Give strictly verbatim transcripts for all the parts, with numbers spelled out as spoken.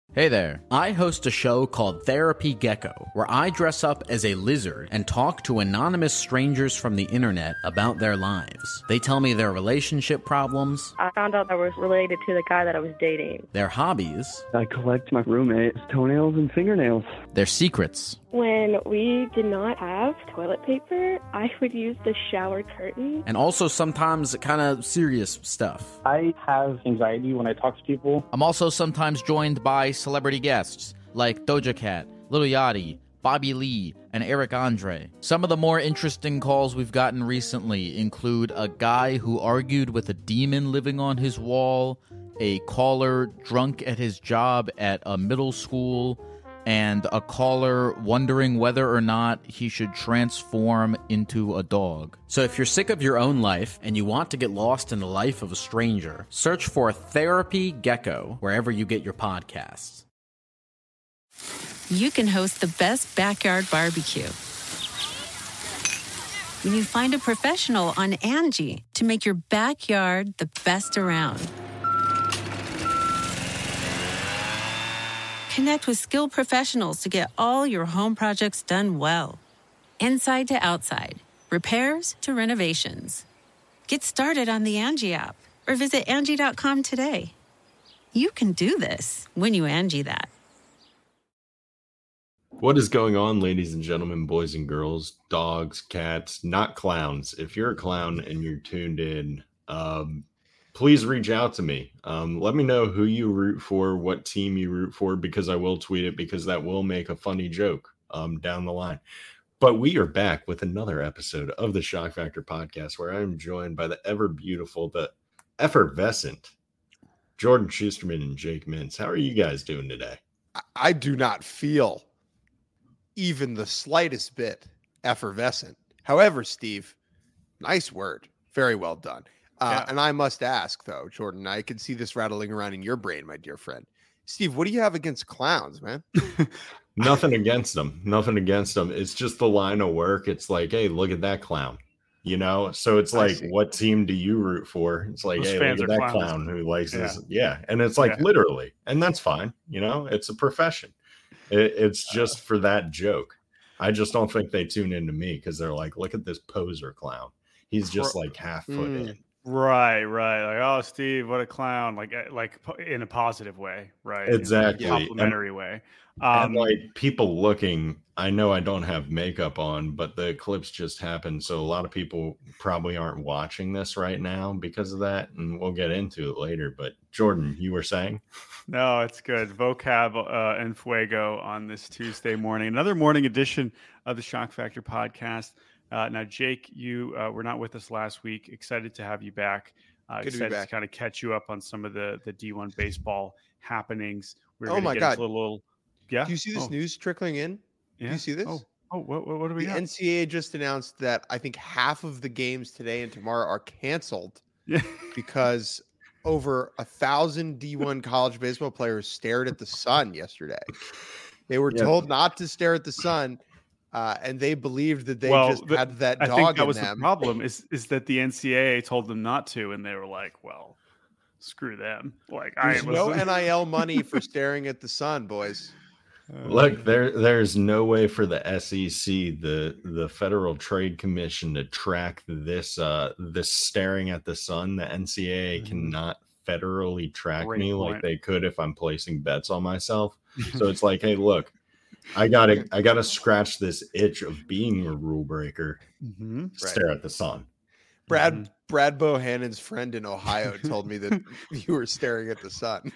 Hey there. I host a show called Therapy Gecko, where I dress up as a lizard and talk to anonymous strangers from the internet about their lives. They tell me their relationship problems. I found out I was related to the guy that I was dating. Their hobbies. I collect my roommate's toenails and fingernails. Their secrets. When we did not have toilet paper, I would use the shower curtain. And also sometimes kind of serious stuff. I have anxiety when I talk to people. I'm also sometimes joined by celebrity guests like Doja Cat, Lil Yachty, Bobby Lee, and Eric Andre. Some of the more interesting calls we've gotten recently include a guy who argued with a demon living on his wall, a caller drunk at his job at a middle school, and a caller wondering whether or not he should transform into a dog. So if you're sick of your own life and you want to get lost in the life of a stranger, search for Therapy Gecko wherever you get your podcasts. You can host the best backyard barbecue when you find a professional on Angie to make your backyard the best around. Connect with skilled professionals to get all your home projects done well. Inside to outside, repairs to renovations. Get started on the Angie app or visit Angie dot com today. You can do this when you Angie that. What is going on, ladies and gentlemen, boys and girls, dogs, cats, not clowns? If you're a clown and you're tuned in, um, please reach out to me. Um, let me know who you root for, what team you root for, because I will tweet it, because that will make a funny joke um, down the line. But we are back with another episode of the Shock Factor podcast, where I am joined by the ever beautiful, the effervescent Jordan Schusterman and Jake Mintz. How are you guys doing today? I do not feel even the slightest bit effervescent. However, Steve, nice word. Very well done. Uh, yeah. And I must ask, though, Jordan, I can see this rattling around in your brain, my dear friend. Steve, what do you have against clowns, man? Nothing against them. Nothing against them. It's just the line of work. It's like, hey, look at that clown. You know? So it's like, what team do you root for? It's like, Those hey, look at that clowns. Clown who likes yeah. this. Yeah. And it's like, yeah. literally. And that's fine. You know? It's a profession. It, it's just uh, for that joke. I just don't think they tune into me because they're like, look at this poser clown. He's just like half foot mm. in. Right, right. Like, oh, Steve, what a clown! Like, like in a positive way, right? Exactly, in a complimentary and, way. Um, Um, and like people looking, I know I don't have makeup on, but the eclipse just happened, so a lot of people probably aren't watching this right now because of that, and we'll get into it later. But Jordan, you were saying? No, it's good. Vocab uh, and Fuego on this Tuesday morning, another morning edition of the Shock Factor podcast. Uh, now, Jake, you uh, were not with us last week. Excited to have you back. Uh, Good excited to, be back. to kind of catch you up on some of the, the D one baseball happenings. We're oh, my get God. A little, yeah. Do you see this oh. news trickling in? Yeah. Do you see this? Oh, oh what, what, what do we the got? N C A A just announced that I think half of the games today and tomorrow are canceled yeah. because over a thousand D one college baseball players stared at the sun yesterday. They were yeah. told not to stare at the sun. Uh, and they believed that they well, just the, had that dog I think that in was them. The problem is is that the N C A A told them not to, and they were like, "Well, screw them." Like, There's I was no N I L money for staring at the sun, boys. Look, there there's no way for the S E C, the the Federal Trade Commission, to track this uh this staring at the sun. The N C A A mm-hmm. cannot federally track Great me point. Like they could if I'm placing bets on myself. So it's like, hey, look. I gotta, I gotta scratch this itch of being a rule breaker. Mm-hmm. Stare right. at the sun. Brad, mm-hmm. Brad Bohannon's friend in Ohio told me that you were staring at the sun.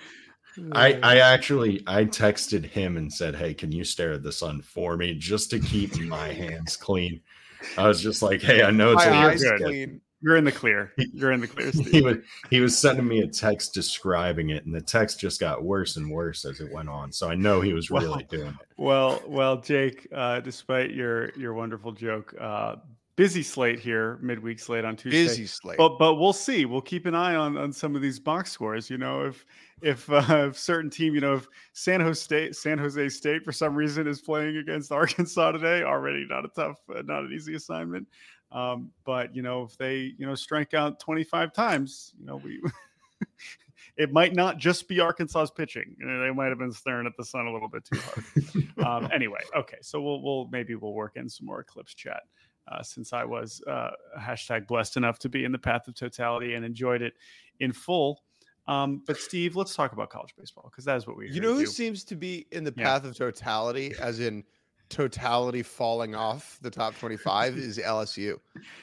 I, I actually, I texted him and said, "Hey, can you stare at the sun for me, just to keep my hands clean?" I was just like, "Hey, I know it's my a eyes good. clean." You're in the clear. You're in the clear. Steve. He was he was sending me a text describing it, and the text just got worse and worse as it went on. So I know he was really well, doing it. Well, well, Jake, uh, despite your your wonderful joke, uh, busy slate here, midweek slate on Tuesday. Busy slate. But but we'll see. We'll keep an eye on on some of these box scores. You know, if if uh, if certain team, you know, if San Jose State, San Jose State for some reason is playing against Arkansas today, already not a tough, uh, not an easy assignment. Um, but you know, if they, you know, strike out twenty-five times, you know, we it might not just be Arkansas's pitching. They might have been staring at the sun a little bit too hard. um, anyway, okay, so we'll we'll maybe we'll work in some more Eclipse chat uh, since I was uh, hashtag blessed enough to be in the path of totality and enjoyed it in full. Um, but Steve, let's talk about college baseball because that is what we. You know who do. seems to be in the Yeah. path of totality, as in totality falling off the top twenty-five, is L S U.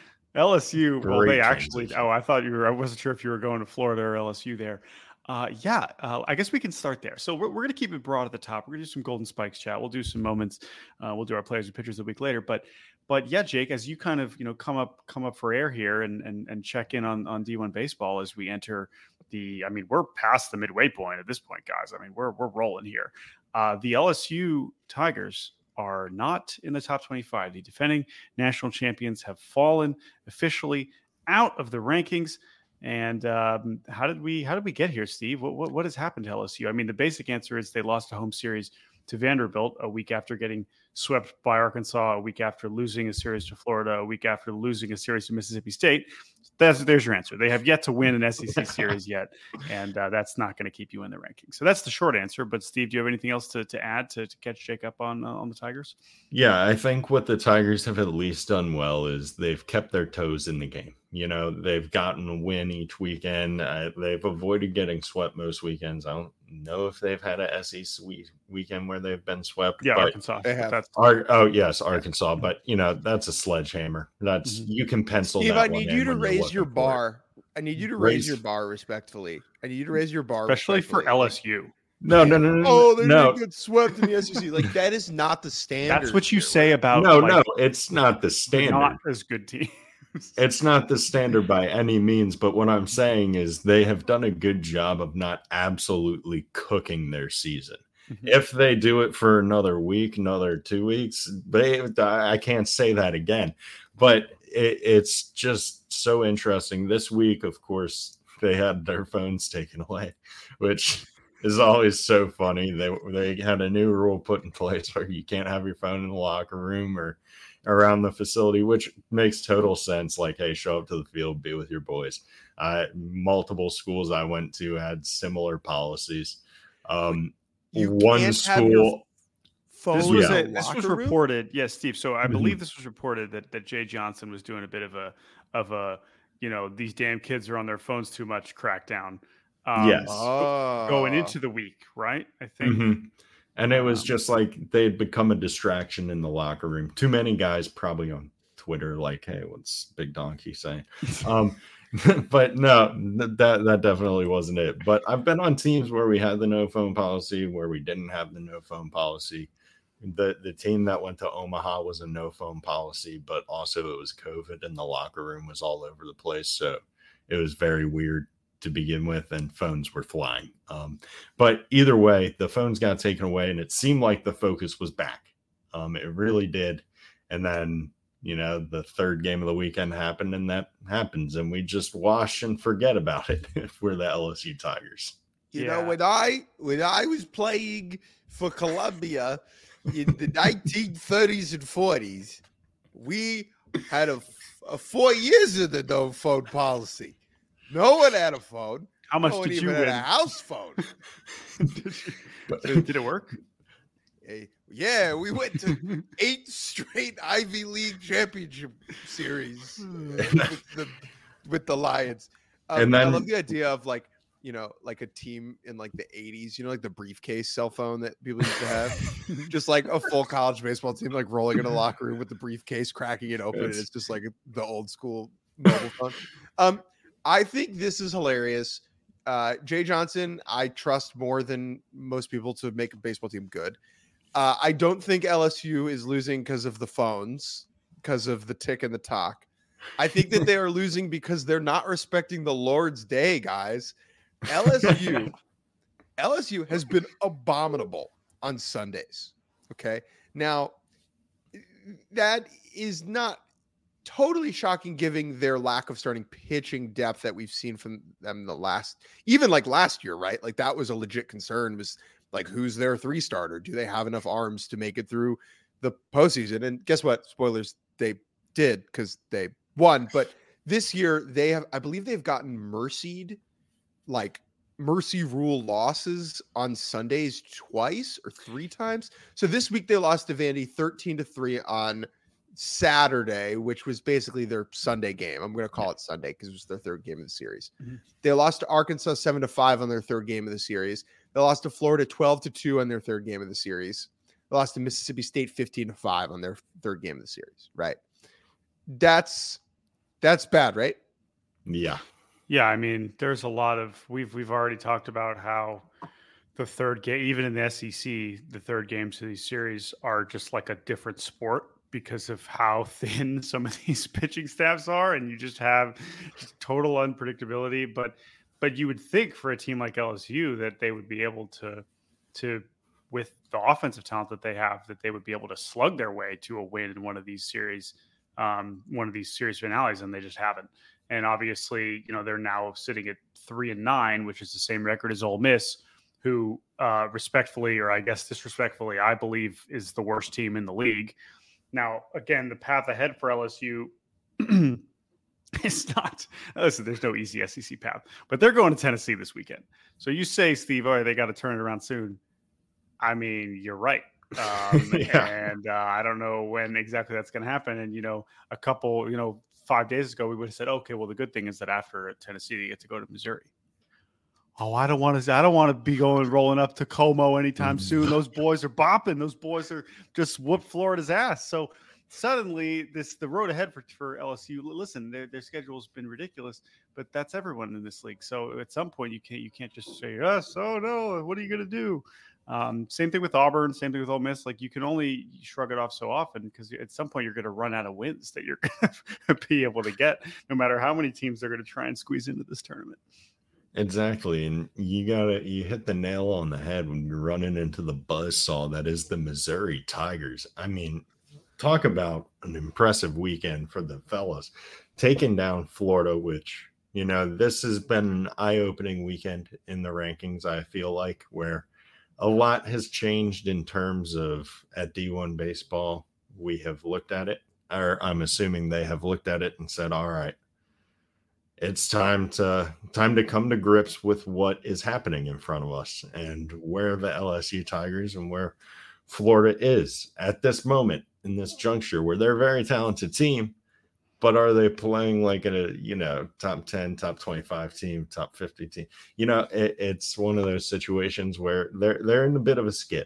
L S U, well, Great they actually. transition. Oh, I thought you were. I wasn't sure if you were going to Florida or L S U there. Uh, yeah, uh, I guess we can start there. So we're, we're going to keep it broad at the top. We're going to do some Golden Spikes chat. We'll do some moments. Uh, we'll do our players and pitchers a week later. But, but yeah, Jake, as you kind of you know come up come up for air here and and and check in on on D one baseball as we enter the. I mean, we're past the midway point at this point, guys. I mean, we're we're rolling here. Uh, the L S U Tigers are not in the top twenty-five. The defending national champions have fallen officially out of the rankings. And um, how did we how did we get here, Steve? What, what what has happened to L S U? I mean, the basic answer is they lost a home series to Vanderbilt a week after getting swept by Arkansas, a week after losing a series to Florida, a week after losing a series to Mississippi State. That's there's your answer. They have yet to win an S E C series yet, and uh, that's not going to keep you in the rankings. So that's the short answer. But Steve, do you have anything else to, to add to, to catch Jake up on uh, on the Tigers? Yeah, I think what the Tigers have at least done well is they've kept their toes in the game. You know, they've gotten a win each weekend. Uh, they've avoided getting swept most weekends. I don't know if they've had a S E C weekend where they've been swept. Yeah, but Arkansas. They have. That's Ar- oh, yes, Arkansas. But, you know, that's a sledgehammer. That's Mhm. you can pencil Steve, that I one need in you to when you're raise your looking for it. bar. I need you to raise, Raise- your bar respectfully. I need you to raise your bar, especially for respectfully. L S U. No, no, no, no. Oh, they no. didn't get swept in the S E C. Like that is not the standard. That's what you here. say about No, like, no, it's not the the standard. not as good teams. It's not the standard by any means, but what I'm saying is they have done a good job of not absolutely cooking their season. Mhm. If they do it for another week, another two weeks, they, I can't say that again. But it, it's just so interesting. This week, of course, they had their phones taken away, which is always so funny. They they had a new rule put in place where you can't have your phone in the locker room or around the facility, which makes total sense. Like, hey, show up to the field, be with your boys. Uh, multiple schools I went to had similar policies. Um, You one can't have your school, phone This in was the a, this was locker room? reported, yes, Steve. So I Mhm. believe this was reported that that Jay Johnson was doing a bit of a of a you know these damn kids are on their phones too much crackdown. Um, Yes. Oh. going into the week, right? I think. Mhm. And it was Um, just like they'd become a distraction in the locker room. Too many guys probably on Twitter, like, hey, what's Big Donkey saying? um, but no, th- that that definitely wasn't it. But I've been on teams where we had the no phone policy, where we didn't have the no phone policy. The the team that went to Omaha was a no phone policy, but also it was COVID and the locker room was all over the place. So it was very weird to begin with, and phones were flying. Um, but either way, the phones got taken away, and it seemed like the focus was back. Um, it really did. And then, you know, the third game of the weekend happened, and that happens, and we just wash and forget about it if we're the L S U Tigers. You Yeah. know, when I when I was playing for Columbia in the nineteen thirties and forties, we had a, a four years of the no phone policy. No one had a phone. How much no one did even you had win? a house phone. did, you- did- did it work? Hey, yeah, we went to eight straight Ivy League championship series with the with the Lions. Um, And I then- love the idea of like, you know, like a team in like the eighties, you know, like the briefcase cell phone that people used to have. Just like a full college baseball team, like rolling in a locker room with the briefcase, cracking it open. And Yes. it's just like the old school mobile phone. Um, I think this is hilarious. Uh, Jay Johnson, I trust more than most people to make a baseball team good. Uh, I don't think L S U is losing because of the phones, because of the tick and the talk. I think that they are losing because they're not respecting the Lord's Day, guys. L S U, L S U has been abominable on Sundays. Okay. Now, that is not totally shocking given their lack of starting pitching depth that we've seen from them the last, even like last year, right? Like that was a legit concern, was like, who's their three starter? Do they have enough arms to make it through the postseason? And guess what? Spoilers, they did because they won. But this year they have, I believe they've gotten mercied like mercy rule losses on Sundays twice or three times. So this week they lost to Vandy thirteen to three on Saturday, which was basically their Sunday game. I'm going to call it Sunday because it was their third game of the series. Mm-hmm. They lost to Arkansas seven to five on their third game of the series. They lost to Florida twelve to two on their third game of the series. They lost to Mississippi State fifteen to five on their third game of the series. Right. That's, that's bad, right? Yeah. Yeah, I mean, there's a lot of we've we've already talked about how the third game, even in the S E C, the third games of these series are just like a different sport because of how thin some of these pitching staffs are, and you just have just total unpredictability. But but you would think for a team like L S U that they would be able to to with the offensive talent that they have, that they would be able to slug their way to a win in one of these series, um, one of these series finales, and they just haven't. And obviously, you know, they're now sitting at three and nine, which is the same record as Ole Miss, who uh, respectfully, or I guess disrespectfully, I believe is the worst team in the league. Now, again, the path ahead for L S U is not, listen, there's no easy S E C path, but they're going to Tennessee this weekend. So you say, Steve, oh, they got to turn it around soon. I mean, you're right. Um, yeah. And uh, I don't know when exactly that's going to happen. And, you know, a couple, you know, five days ago, we would have said, okay, well, the good thing is that after Tennessee, they get to go to Missouri. Oh, I don't want to, I don't want to be going, rolling up to Como anytime soon. Those boys are bopping. Those boys are just whoop Florida's ass. So suddenly this, the road ahead for, for L S U, listen, their, their schedule has been ridiculous, but that's everyone in this league. So at some point you can't, you can't just say, yes, oh no, what are you going to do? Um, same thing with Auburn, same thing with Ole Miss. Like you can only shrug it off so often because at some point you're going to run out of wins that you're going to be able to get, no matter how many teams they're going to try and squeeze into this tournament. Exactly. And you gotta, you hit the nail on the head when you're running into the buzzsaw that is the Missouri Tigers. I mean, talk about an impressive weekend for the fellas, taking down Florida, which, you know, this has been an eye-opening weekend in the rankings, I feel like, where a lot has changed in terms of at D one baseball. We have looked at it, or I'm assuming they have looked at it and said, all right, it's time to time to come to grips with what is happening in front of us and where the L S U Tigers and where Florida is at this moment in this juncture, where they're a very talented team, but are they playing like a, you know, top ten, top twenty-five team, top fifty team? You know, it, it's one of those situations where they're they're in a bit of a skid.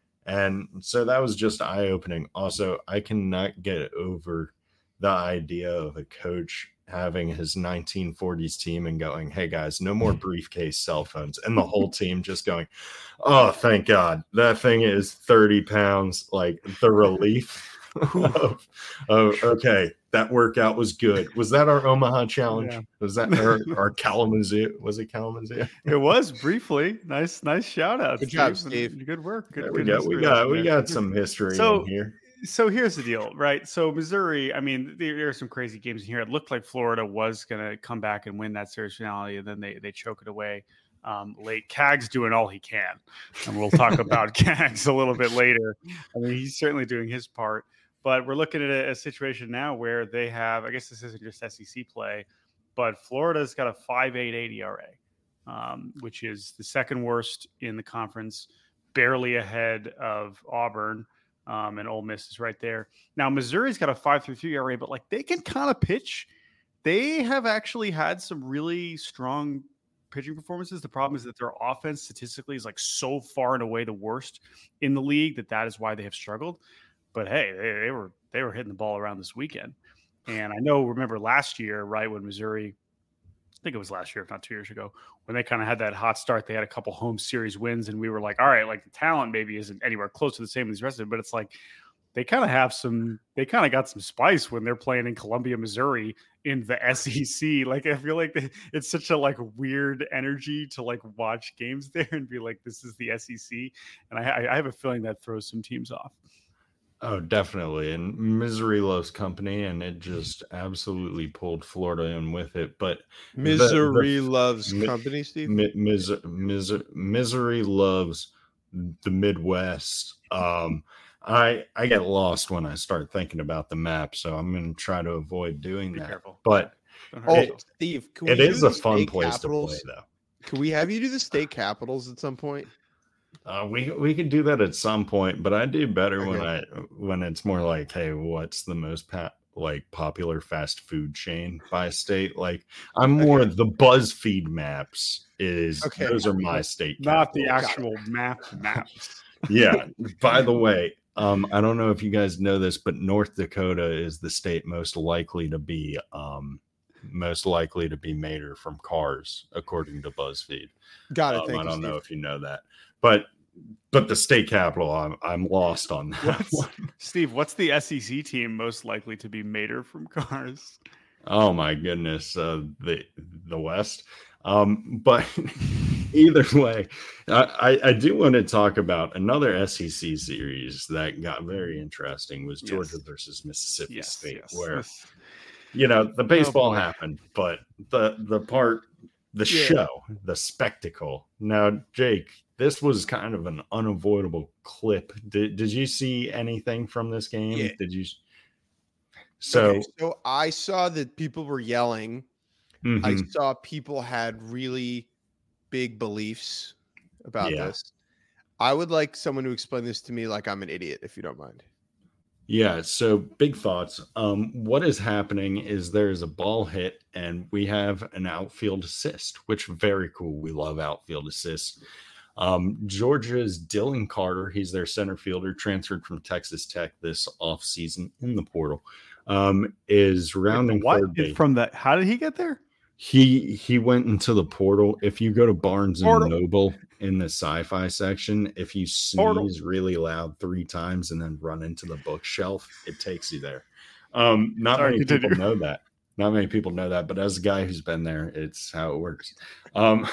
And so that was just eye-opening. Also, I cannot get over the idea of a coach having his nineteen forties team and going, hey guys, no more briefcase cell phones, and the whole team just going, oh, thank God, that thing is thirty pounds. Like the relief of, of okay, that workout was good. Was that our Omaha challenge? Yeah. Was that our, our Kalamazoo? Was it Kalamazoo? It was briefly. Nice, nice shout out. Good Steve. job, Steve. Good work. Good, there we, good got, we got we got some history so, in here. So here's the deal, right? So Missouri, I mean, there, there are some crazy games in here. It looked like Florida was going to come back and win that series finale, and then they they choke it away um, late. Cag's doing all he can, and we'll talk about Cags a little bit later. I mean, he's certainly doing his part, but we're looking at a, a situation now where they have, I guess this isn't just S E C play, but Florida's got a five point eight eight E R A, um, which is the second worst in the conference, barely ahead of Auburn. Um, and Ole Miss is right there. Now, Missouri's got a five point three three E R A, but like they can kind of pitch. They have actually had some really strong pitching performances. The problem is that their offense statistically is like so far and away the worst in the league that that is why they have struggled. But hey, they, they were they were hitting the ball around this weekend. And I know, remember last year, right, when Missouri, I think it was last year, if not two years ago, when they kind of had that hot start, they had a couple home series wins, and we were like, all right, like the talent maybe isn't anywhere close to the same as the rest of it, but it's like they kind of have some, they kind of got some spice when they're playing in Columbia, Missouri in the S E C. Like, I feel like it's such a like weird energy to like watch games there and be like, this is the S E C. And I, I have a feeling that throws some teams off. Oh, definitely. And Missouri loves company, and it just absolutely pulled Florida in with it. But Missouri the, the, loves mi- company, Steve? Mi- mis- mis- Missouri loves the Midwest. Um, I I get lost when I start thinking about the map, so I'm going to try to avoid doing Be that. Careful. But oh, it, Steve, it is a fun place capitals? to play, though. Can we have you do the state capitals at some point? Uh, we we could do that at some point, but I do better Okay. when I when it's more like, hey, what's the most pa- like popular fast food chain by state? Like, I'm more Okay. the BuzzFeed maps. Is Okay. those are my state, Not the capitals. actual map maps. Yeah. By the way, um, I don't know if you guys know this, but North Dakota is the state most likely to be um most likely to be mater from cars, according to BuzzFeed. Got it. Um, Thank I you, don't know Steve. if you know that, but but the state capital, I'm I'm lost on that What's, one. Steve, what's the S E C team most likely to be mater from cars? Oh my goodness, uh, the the West. Um, but either way, I, I I do want to talk about another S E C series that got very interesting. Was Georgia Yes. versus Mississippi Yes, State, yes. where This- you know the baseball boy. happened, but the the part, the Yeah. show, the spectacle. Now, Jake, this was kind of an unavoidable clip. Did did you see anything from this game? Yeah. Did you? So, Okay, so I saw that people were yelling. I mhm. saw people had really big beliefs about Yeah. this. I would like someone to explain this to me like I'm an idiot, if you don't mind. Yeah, so big thoughts. Um, what is happening is there is a ball hit, and we have an outfield assist, which very cool. We love outfield assists. Um, Georgia's Dylan Carter, he's their center fielder, transferred from Texas Tech this offseason in the portal, um, is rounding what third base. from that? How did he get there? He he went into the portal. If you go to Barnes and Portal. Noble in the sci-fi section, if you sneeze Portal. really loud three times and then run into the bookshelf, it takes you there. Um, not Sorry, many continue. people know that. Not many people know that, but as a guy who's been there, it's how it works. Um,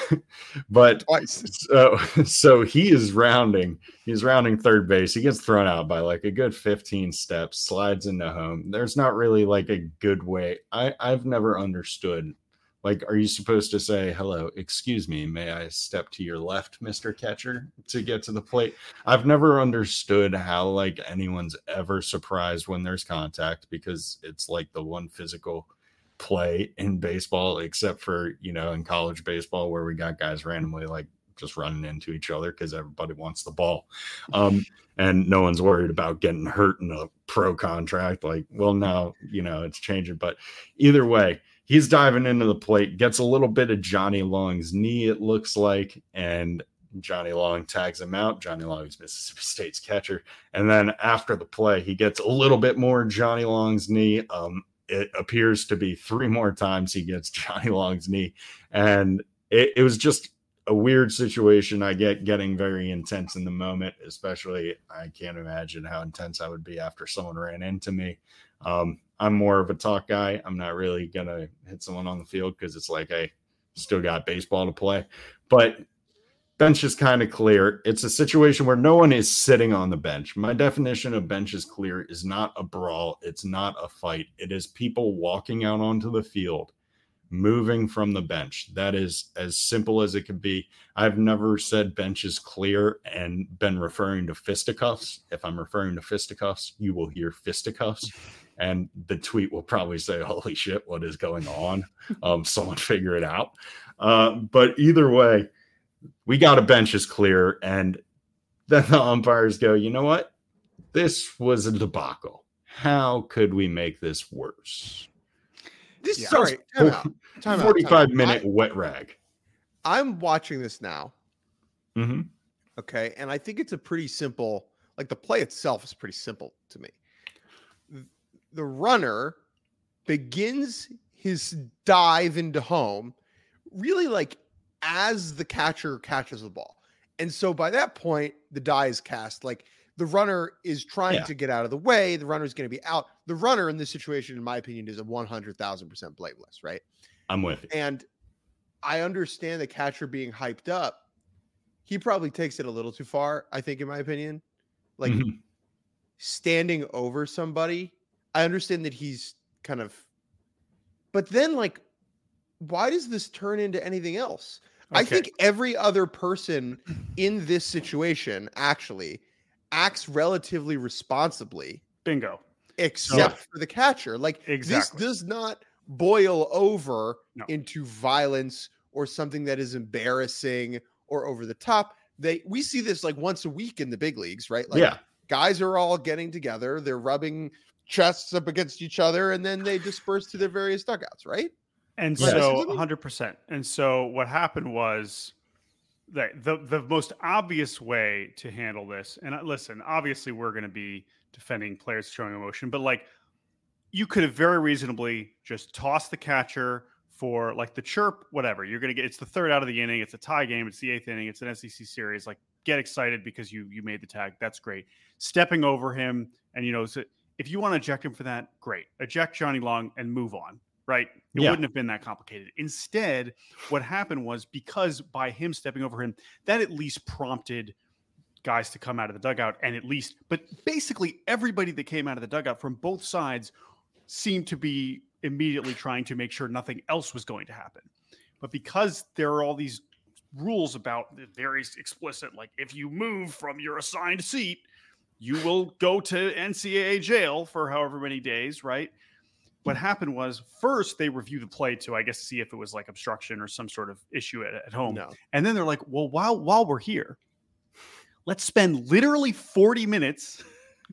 but Twice. so so he is rounding. He's rounding third base. He gets thrown out by like a good fifteen steps, slides into home. There's not really like a good way. I I've never understood. Like, are you supposed to say, hello, excuse me, may I step to your left, Mister Catcher, to get to the plate? I've never understood how, like, anyone's ever surprised when there's contact, because it's like the one physical play in baseball, except for, you know, in college baseball where we got guys randomly, like, just running into each other because everybody wants the ball. Um, and no one's worried about getting hurt in a pro contract. Like, well, now, you know, it's changing. But either way, he's diving into the plate, gets a little bit of Johnny Long's knee, it looks like, and Johnny Long tags him out. Johnny Long is Mississippi State's catcher. And then after the play, he gets a little bit more Johnny Long's knee. Um, it appears to be three more times he gets Johnny Long's knee. And it, it was just a weird situation. I get getting very intense in the moment, especially I can't imagine how intense I would be after someone ran into me. Um, I'm more of a talk guy. I'm not really going to hit someone on the field because it's like, hey, still got baseball to play. But bench is kind of clear. It's a situation where no one is sitting on the bench. My definition of bench is clear is not a brawl. It's not a fight. It is people walking out onto the field, moving from the bench. That is as simple as it could be. I've never said bench is clear and been referring to fisticuffs. If I'm referring to fisticuffs, you will hear fisticuffs. And the tweet will probably say, holy shit, what is going on? Um, someone figure it out. Uh, but either way, we got a bench is clear. And then the umpires go, you know what? This was a debacle. How could we make this worse? This Yeah. sorry, time out. Time out, time out. forty-five minute I, wet rag. I'm watching this now. Mm-hmm. Okay. And I think it's a pretty simple, like the play itself is pretty simple to me. The runner begins his dive into home really like as the catcher catches the ball. And so by that point, the die is cast. Like the runner is trying Yeah. to get out of the way. The runner is going to be out. The runner in this situation, in my opinion, is a one hundred thousand percent blameless, right? I'm with you. And I understand the catcher being hyped up. He probably takes it a little too far, I think, in my opinion. Like Mhm. standing over somebody. I understand that he's kind of, but then like, why does this turn into anything else? I Okay. think every other person in this situation actually acts relatively responsibly, Bingo. except for the catcher. Like Exactly. this does not boil over No. into violence or something that is embarrassing or over the top. They we see this like once a week in the big leagues, right? Like yeah. guys are all getting together, they're rubbing chests up against each other, and then they disperse to their various dugouts, right? And Right. so one hundred percent. And so what happened was that the, the most obvious way to handle this, and uh, listen, obviously we're going to be defending players showing emotion, but like you could have very reasonably just tossed the catcher for like the chirp, whatever. You're going to get, it's the third out of the inning. It's a tie game. It's the eighth inning. It's an S E C series. Like get excited because you, you made the tag. That's great. Stepping over him. And, you know, so if you want to eject him for that, great. Eject Johnny Long and move on. Right. It Yeah. wouldn't have been that complicated. Instead, what happened was because by him stepping over him, that at least prompted guys to come out of the dugout and at least, but basically everybody that came out of the dugout from both sides seemed to be immediately trying to make sure nothing else was going to happen. But because there are all these rules about the very explicit, like if you move from your assigned seat, you will go to N C double A jail for however many days, right? What happened was first they reviewed the play to, I guess, see if it was like obstruction or some sort of issue at, at home. No. And then they're like, well, while, while we're here, let's spend literally forty minutes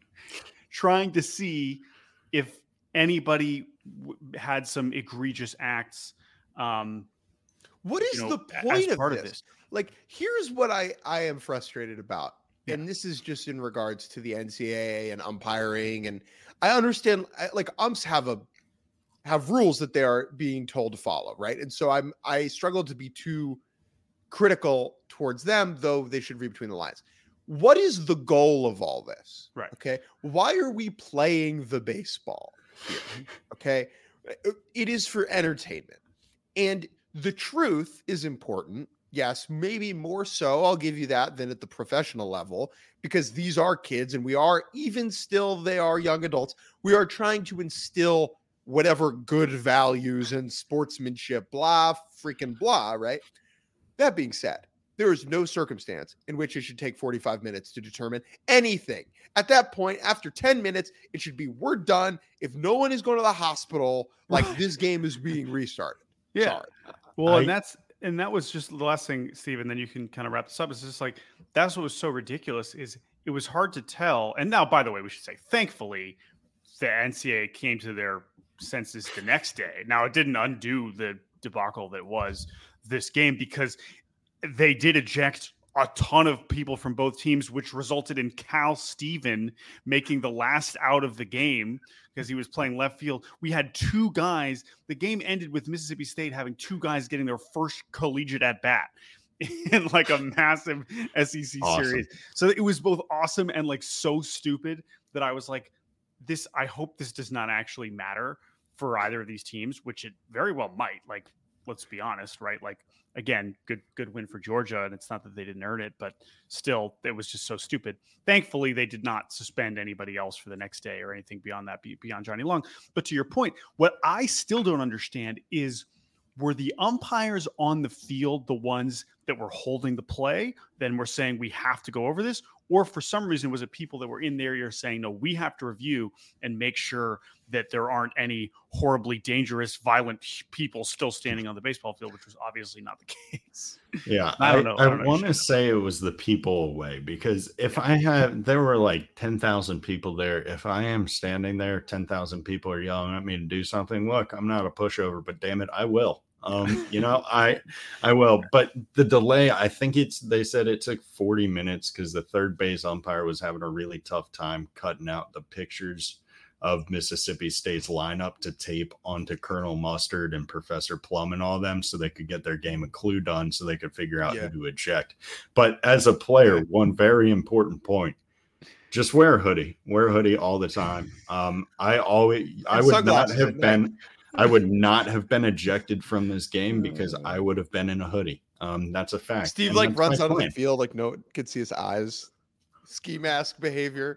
trying to see if anybody w- had some egregious acts. Um, What is you know, the as point of part this? of this. Like, here's what I, I am frustrated about. Yeah. And this is just in regards to the N C double A and umpiring. And I understand, I, like, umps have a have rules that they are being told to follow, right? And so I'm I struggle to be too critical towards them, though they should read between the lines. What is the goal of all this? Right. Okay. Why are we playing the baseball here? Okay. It is for entertainment. And the truth is important. Yes, maybe more so, I'll give you that, than at the professional level, because these are kids and we are, even still, they are young adults. We are trying to instill whatever good values and sportsmanship, blah, freaking blah, right? That being said, there is no circumstance in which it should take forty-five minutes to determine anything. At that point, after ten minutes, it should be, we're done. If no one is going to the hospital, like this game is being restarted. Yeah. Sorry. Well, I- and that's and that was just the last thing, Steve, and then you can kind of wrap this up. It's just like that's what was so ridiculous is it was hard to tell. And now, by the way, we should say, thankfully, the N C double A came to their senses the next day. Now, it didn't undo the debacle that was this game because they did eject a ton of people from both teams, which resulted in Cal Steven making the last out of the game because he was playing left field. We had two guys. The game ended with Mississippi State having two guys getting their first collegiate at bat in like a massive S E C Awesome. series. So it was both awesome and like so stupid that I was like, this, I hope this does not actually matter for either of these teams, which it very well might. Like, let's be honest, right? Like, again, good good win for Georgia, and it's not that they didn't earn it, but still, it was just so stupid. Thankfully, they did not suspend anybody else for the next day or anything beyond that, beyond Johnny Long. But to your point, what I still don't understand is, were the umpires on the field the ones that were holding the play? Then we're saying we have to go over this? Or for some reason, was it people that were in the area saying, no, we have to review and make sure that there aren't any horribly dangerous, violent people still standing on the baseball field, which was obviously not the case. Yeah, I don't know. I I, don't know. want to say it was the people away because if I had, there were like ten thousand people there. If I am standing there, ten thousand people are yelling at me to do something. Look, I'm not a pushover, but damn it, I will. Um, you know, I, I will. But the delay, I think it's, they said it took forty minutes because the third base umpire was having a really tough time cutting out the pictures of Mississippi State's lineup to tape onto Colonel Mustard and Professor Plum and all of them so they could get their game of Clue done so they could figure out Yeah. who to eject. But as a player, one very important point, just wear a hoodie, wear a hoodie all the time. Um, I always, I And would not sunglasses have at night. been, I would not have been ejected from this game because I would have been in a hoodie. Um, that's a fact. Steve And like that's runs my out of the plan. field, like no one could see his eyes. Ski mask behavior.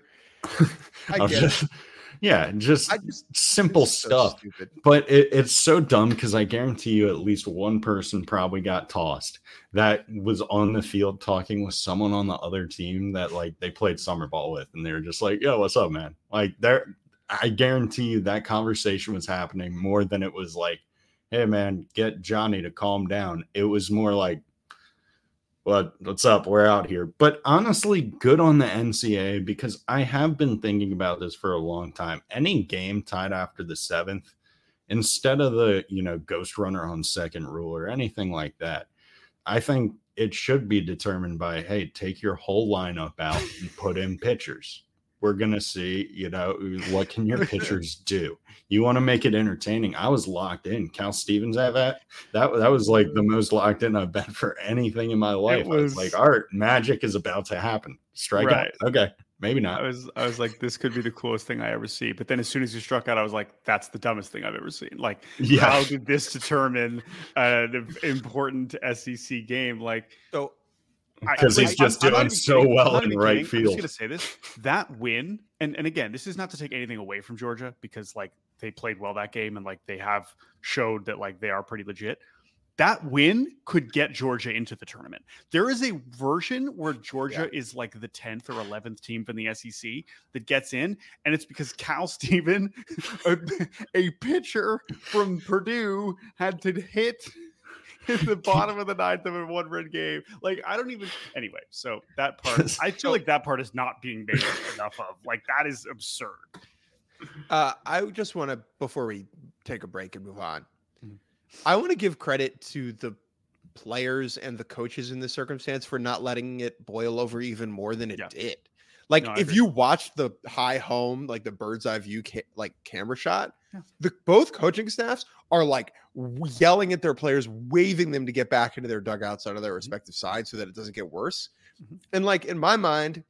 I I'll get just- it. Yeah, just, I just simple it's so stuff. stupid. But it, it's so dumb because I guarantee you at least one person probably got tossed that was on the field talking with someone on the other team that like they played summer ball with, and they were just like, "Yo, what's up, man?" Like there, I guarantee you that conversation was happening more than it was like, hey man, get Johnny to calm down. It was more like, what, what's up? We're out here. But honestly, good on the N C A A, because I have been thinking about this for a long time. Any game tied after the seventh, instead of the, you know, ghost runner on second rule or anything like that, I think it should be determined by, hey, take your whole lineup out and put in pitchers. We're going to see, you know, what can your pitchers do? You want to make it entertaining. I was locked in. Cal Stevens at that. That, that was like the most locked in I've been for anything in my life. Was, I was like, art, magic is about to happen. Strike right. out. Okay, maybe not. I was I was like, this could be the coolest thing I ever see. But then as soon as you struck out, I was like, that's the dumbest thing I've ever seen. Like, yeah. How did this determine an important S E C game? Like, so because he's just I, doing so kidding. well in right kidding. field. I'm just going to say this. That win, and, and again, this is not to take anything away from Georgia, because like they played well that game and like they have showed that like they are pretty legit. That win could get Georgia into the tournament. There is a version where Georgia yeah. is like the tenth or eleventh team from the S E C that gets in, and it's because Cal Steven, a, a pitcher from Purdue, had to hit in the bottom of the ninth of a one-run game. Like, I don't even... Anyway, so that part... I feel like that part is not being made enough of. Like, that is absurd. Uh, I just want to, before we take a break and move on, mm-hmm. I want to give credit to the players and the coaches in this circumstance for not letting it boil over even more than it yeah. did. Like, no, if you watch the high home, like the bird's eye view, ca- like camera shot, yeah. the both coaching staffs are like yelling at their players, waving them to get back into their dugouts out of their respective sides so that it doesn't get worse. Mm-hmm. And like, in my mind,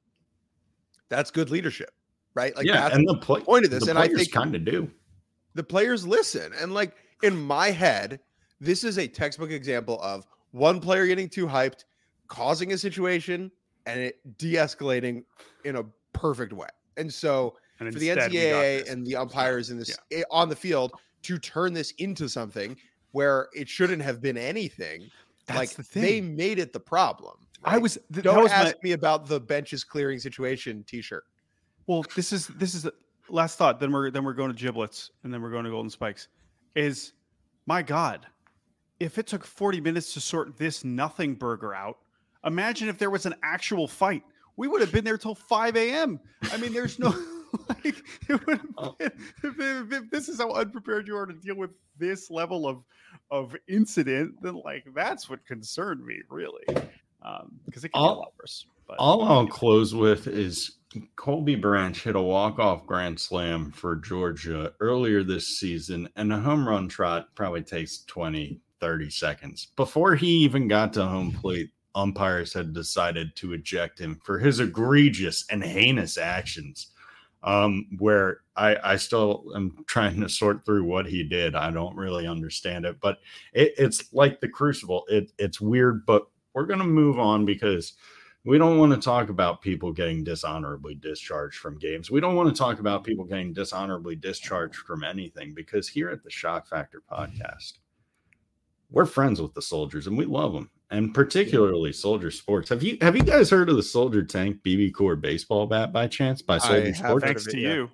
that's good leadership, right? Like, yeah, that's and the play- point of this. The and I think kind of do. The players listen. And like, in my head, this is a textbook example of one player getting too hyped, causing a situation, and it de-escalating in a perfect way. And so and for the N C double A and the umpires in this yeah. on the field to turn this into something where it shouldn't have been anything, That's like the thing. They made it the problem. Right? I was th- don't was ask my... me about the benches clearing situation t-shirt. Well, this is this is the last thought. Then we're then we're going to giblets and then we're going to Golden Spikes. Is my God, if it took forty minutes to sort this nothing burger out, imagine if there was an actual fight. We would have been there till five a.m. I mean, there's no like it would have been, if, if, if this is how unprepared you are to deal with this level of of incident, then like that's what concerned me really, um, because it can all, be a lot worse. But, all I'll close with is Colby Branch hit a walk-off grand slam for Georgia earlier this season, and a home run trot probably takes twenty, thirty seconds. Before he even got to home plate, umpires had decided to eject him for his egregious and heinous actions, um, where I, I still am trying to sort through what he did. I don't really understand it, but it, it's like the Crucible. It, it's weird, but we're going to move on because we don't want to talk about people getting dishonorably discharged from games. We don't want to talk about people getting dishonorably discharged from anything, because here at the Shock Factor podcast, we're friends with the Soldiers and we love them. And particularly Soldier Sports. Have you have you guys heard of the Soldier Tank B B Core baseball bat by chance by Soldier I Sports? Thanks to you.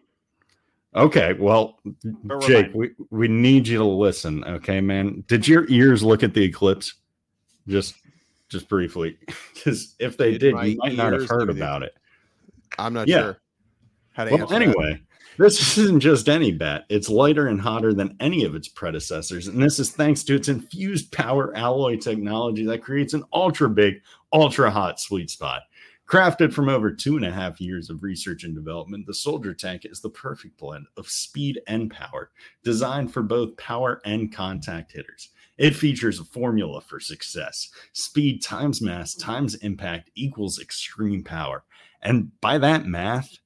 Okay, well, Jake, we, we need you to listen. Okay, man. Did your ears look at the eclipse? Just just briefly, because if they did, did you might not have heard about it. I'm not yeah. sure how to well, answer anyway. That. This isn't just any bat. It's lighter and hotter than any of its predecessors, and this is thanks to its infused power alloy technology that creates an ultra big, ultra hot sweet spot. Crafted from over two and a half years of research and development, the Soldier Tank is the perfect blend of speed and power, designed for both power and contact hitters. It features a formula for success. Speed times mass times impact equals extreme power. And by that math,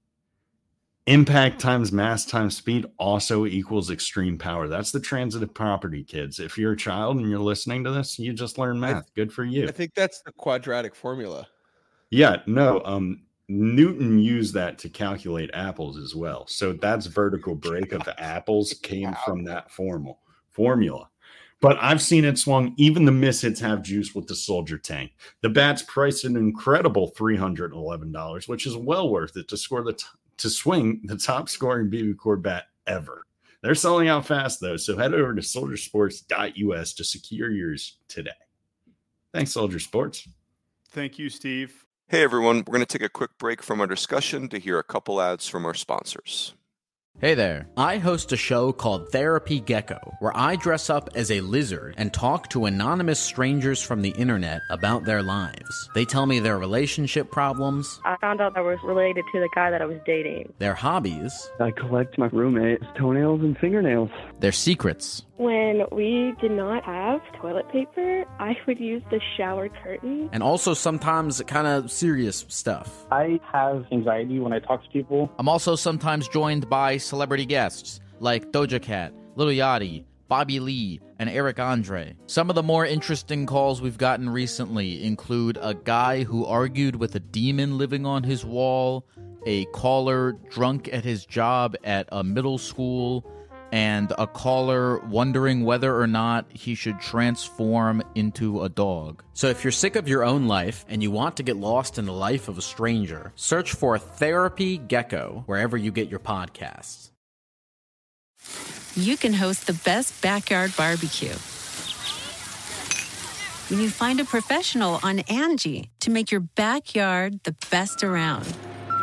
impact times mass times speed also equals extreme power. That's the transitive property, kids. If you're a child and you're listening to this, you just learn math. I, Good for you. I think that's the quadratic formula. Yeah, no, um, Newton used that to calculate apples as well. So that's vertical break of apples came from that formal formula. But I've seen it swung. Even the mishits have juice with the Soldier Tank. The bat's priced an incredible three hundred eleven dollars, which is well worth it to score the t- to swing the top scoring B B Core bat ever. They're selling out fast, though, so head over to soldier sports dot U S to secure yours today. Thanks, Soldier Sports. Thank you, Steve. Hey, everyone. We're going to take a quick break from our discussion to hear a couple ads from our sponsors. Hey there. I host a show called Therapy Gecko, where I dress up as a lizard and talk to anonymous strangers from the internet about their lives. They tell me their relationship problems. I found out I was related to the guy that I was dating. Their hobbies. I collect my roommate's toenails and fingernails. Their secrets. When we did not have toilet paper, I would use the shower curtain. And also sometimes kind of serious stuff. I have anxiety when I talk to people. I'm also sometimes joined by celebrity guests like Doja Cat, Lil Yachty, Bobby Lee, and Eric Andre. Some of the more interesting calls we've gotten recently include a guy who argued with a demon living on his wall, a caller drunk at his job at a middle school, and a caller wondering whether or not he should transform into a dog. So if you're sick of your own life and you want to get lost in the life of a stranger, search for Therapy Gecko wherever you get your podcasts. You can host the best backyard barbecue when you find a professional on Angie to make your backyard the best around.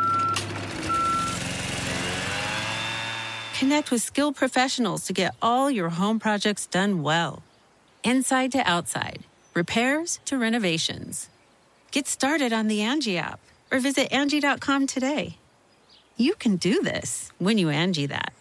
Connect with skilled professionals to get all your home projects done well. Inside to outside, repairs to renovations. Get started on the Angie app or visit Angie dot com today. You can do this when you Angie that.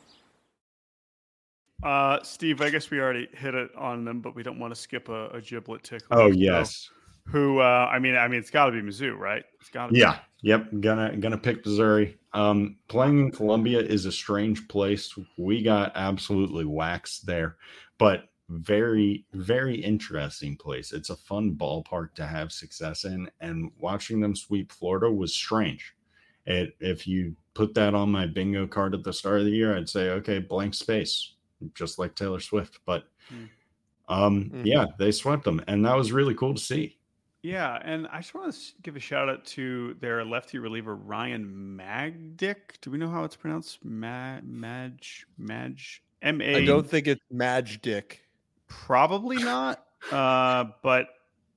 Uh, Steve, I guess we already hit it on them, but we don't want to skip a, a giblet tickler. Oh, yes. So, who, uh, I mean, I mean, it's got to be Mizzou, right? It's got to be. Yeah. Yep. Gonna gonna pick Missouri. Um, playing in Columbia is a strange place. We got absolutely waxed there, but very, very interesting place. It's a fun ballpark to have success in, and watching them sweep Florida was strange. It, if you put that on my bingo card at the start of the year, I'd say, okay, blank space, just like Taylor Swift. But Mm. um, Mhm. yeah, they swept them, and that was really cool to see. Yeah, and I just want to give a shout out to their lefty reliever Ryan Magdick. Do we know how it's pronounced? Ma- Madge, Madge, M A. I don't think it's Madge Dick. Probably not. Uh, but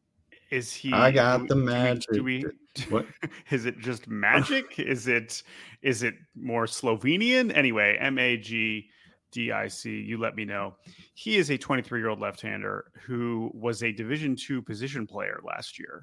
is he? I got do- the do we- magic. Do we? What? Is it just magic? is it? Is it more Slovenian? Anyway, M A G D I C. You let me know. He is a twenty-three-year-old left-hander who was a Division two position player last year.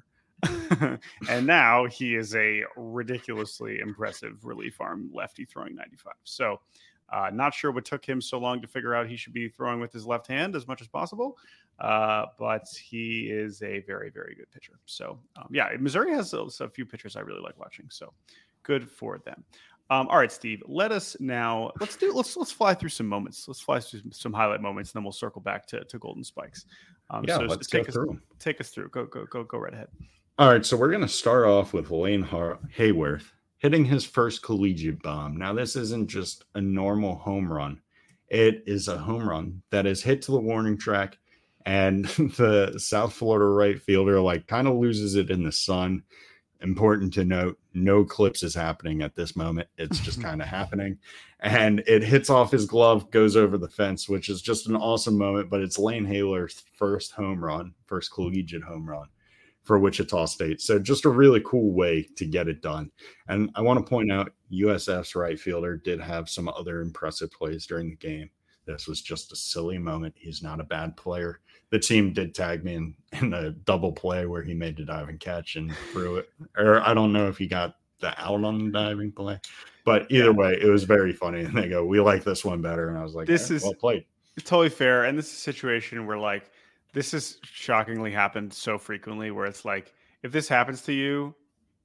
And now he is a ridiculously impressive relief arm lefty throwing ninety-five. So uh, not sure what took him so long to figure out he should be throwing with his left hand as much as possible. Uh, but he is a very, very good pitcher. So um, yeah, Missouri has a, a few pitchers I really like watching. So good for them. Um, all right, Steve, let us now, let's do, let's, let's fly through some moments. Let's fly through some, some highlight moments, and then we'll circle back to, to Golden Spikes. Um, Yeah, so let's take go us through 'em. Take us through. Go, go, go, go right ahead. All right, so we're going to start off with Lane Har- Hayworth hitting his first collegiate bomb. Now, this isn't just a normal home run. It is a home run that is hit to the warning track, and the South Florida right fielder like kind of loses it in the sun. Important to note, no clips is happening at this moment. It's just kind of happening. And it hits off his glove, goes over the fence, which is just an awesome moment. But it's Lane Hayworth's first home run, first collegiate home run for Wichita State. So just a really cool way to get it done. And I want to point out U S F's right fielder did have some other impressive plays during the game. This was just a silly moment. He's not a bad player. The team did tag me in, in a double play where he made the diving catch and threw it. Or I don't know if he got the out on the diving play. But either way, it was very funny. And they go, we like this one better. And I was like, This yeah, is well played. totally fair. And this is a situation where, like, this has shockingly happened so frequently where it's like, if this happens to you,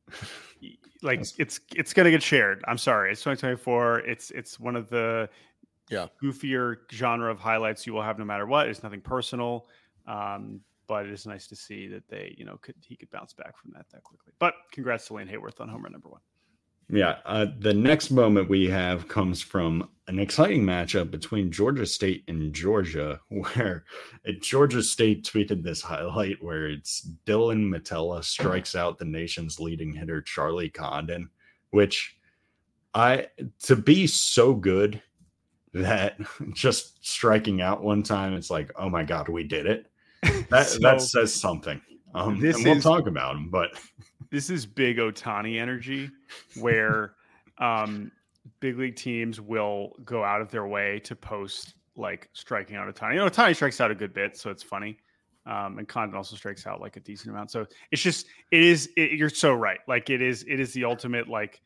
like it's it's gonna get shared. I'm sorry. It's twenty twenty-four. It's it's one of the Yeah. goofier genre of highlights you will have no matter what. It's nothing personal. Um, but it is nice to see that they, you know, could he could bounce back from that that quickly. But congrats to Lane Hayworth on home run number one. Yeah. Uh, the next moment we have comes from an exciting matchup between Georgia State and Georgia, where uh, Georgia State tweeted this highlight where it's Dylan Matella strikes out the nation's leading hitter, Charlie Condon, which I, to be so good that just striking out one time, it's like, oh my God, we did it. That So, that says something. Um, this and we'll is- talk about him, but This is big Ohtani energy where um, big league teams will go out of their way to post like striking out Ohtani. You know, Ohtani strikes out a good bit, so it's funny. Um, and Condon also strikes out like a decent amount. So it's just, it is, it, you're so right. Like it is, it is the ultimate, like,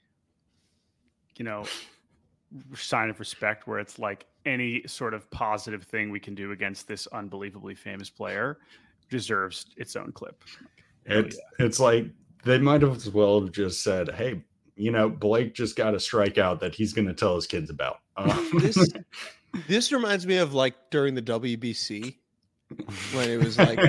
you know, sign of respect where it's like any sort of positive thing we can do against this unbelievably famous player deserves its own clip. it's it's like they might have as well have just said, hey, you know, Blake just got a strikeout that he's going to tell his kids about. Um, This this reminds me of like during the W B C when it was like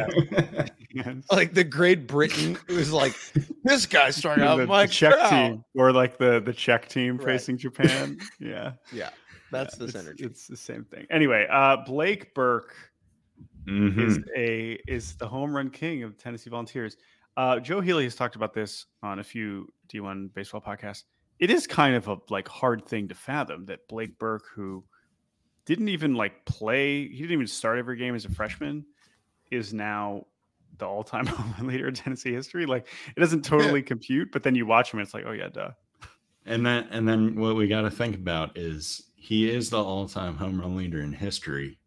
like the Great Britain. It was like this guy struck out the, Mike the Czech Trout. team, or like the the Czech team Right. facing Japan. Yeah, Yeah, that's Yeah, this it's, energy. It's the same thing. Anyway, uh, Blake Burke mhm. is a is the home run king of Tennessee Volunteers. Uh, Joe Healy has talked about this on a few D one baseball podcasts. It is kind of a like hard thing to fathom that Blake Burke, who didn't even like play, he didn't even start every game as a freshman, is now the all-time home run leader in Tennessee history. Like it doesn't totally compute, but then you watch him and it's like, oh yeah, duh. And then and then what we got to think about is he is the all-time home run leader in history,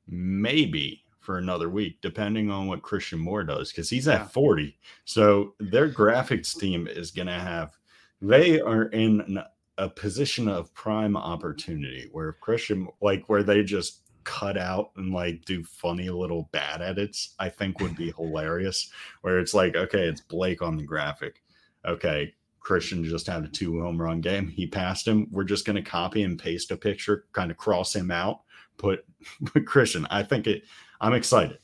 maybe for another week, depending on what Christian Moore does, because he's Yeah. at forty. So their graphics team is going to have, they are in an, a position of prime opportunity where Christian, like where they just cut out and like do funny little bad edits, I think would be hilarious. Where it's like, okay, it's Blake on the graphic. Okay, Christian just had a two home run game. He passed him. We're just going to copy and paste a picture, kind of cross him out, put, put Christian. I think it, I'm excited.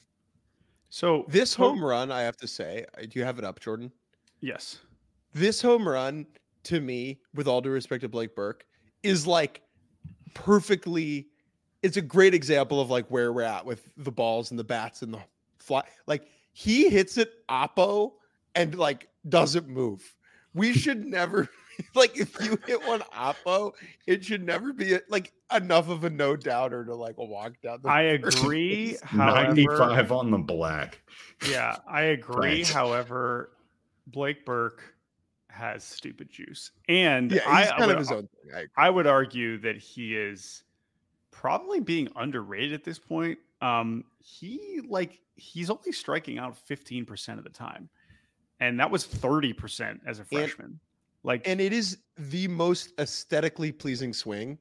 So This ho- home run, I have to say, uh, do you have it up, Jordan? yes. This home run, to me, with all due respect to Blake Burke, is like perfectly. It's a great example of like where we're at with the balls and the bats and the fly. Like he hits it oppo and like doesn't move. We should never like if you hit one oppo, it should never be like enough of a no doubter to like walk down the I first agree. base. However, ninety-five on the black. yeah, I agree. Thanks. However, Blake Burke has stupid juice, and Yeah, I, he's I kind would, of his own thing. I agree. I would argue that he is probably being underrated at this point. Um, he like he's only striking out fifteen percent of the time, and that was thirty percent as a freshman. like, And it is the most aesthetically pleasing swing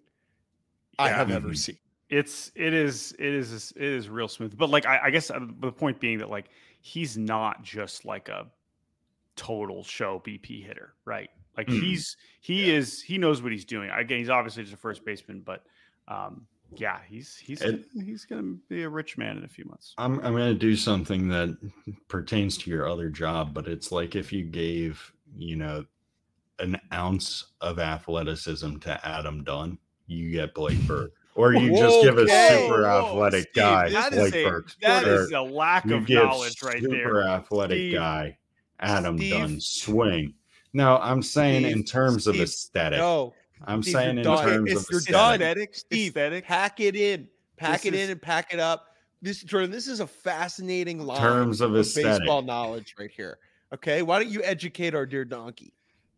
I Yeah. have ever Mhm. seen. it's it is it is it is real smooth. But like I, I guess uh, the point being that like he's not just like a total show B P hitter, right? Like Mhm. he's he is he knows what he's doing. Again, he's obviously just a first baseman, but um, yeah, he's he's It- he's gonna be a rich man in a few months. I'm I'm gonna do something that pertains to your other job, but it's like if you gave, you know, an ounce of athleticism to Adam Dunn, you get Blake Burke. Or you just give a Okay. super Whoa, athletic Steve, guy, that is Blake a Burke. that Or is a lack you of give knowledge right super there. athletic Steve, guy, Adam Steve. Dunn swing. No, I'm saying in Steve, terms of Steve, aesthetic. No, I'm Steve, saying you're in done. terms If of you're aesthetic. done, Aesthetic, Steve, aesthetic. pack it in, pack This it in, is- and pack it up. This Jordan, this is a fascinating line Terms of aesthetic. baseball knowledge right here. Okay, why don't you educate our dear donkey?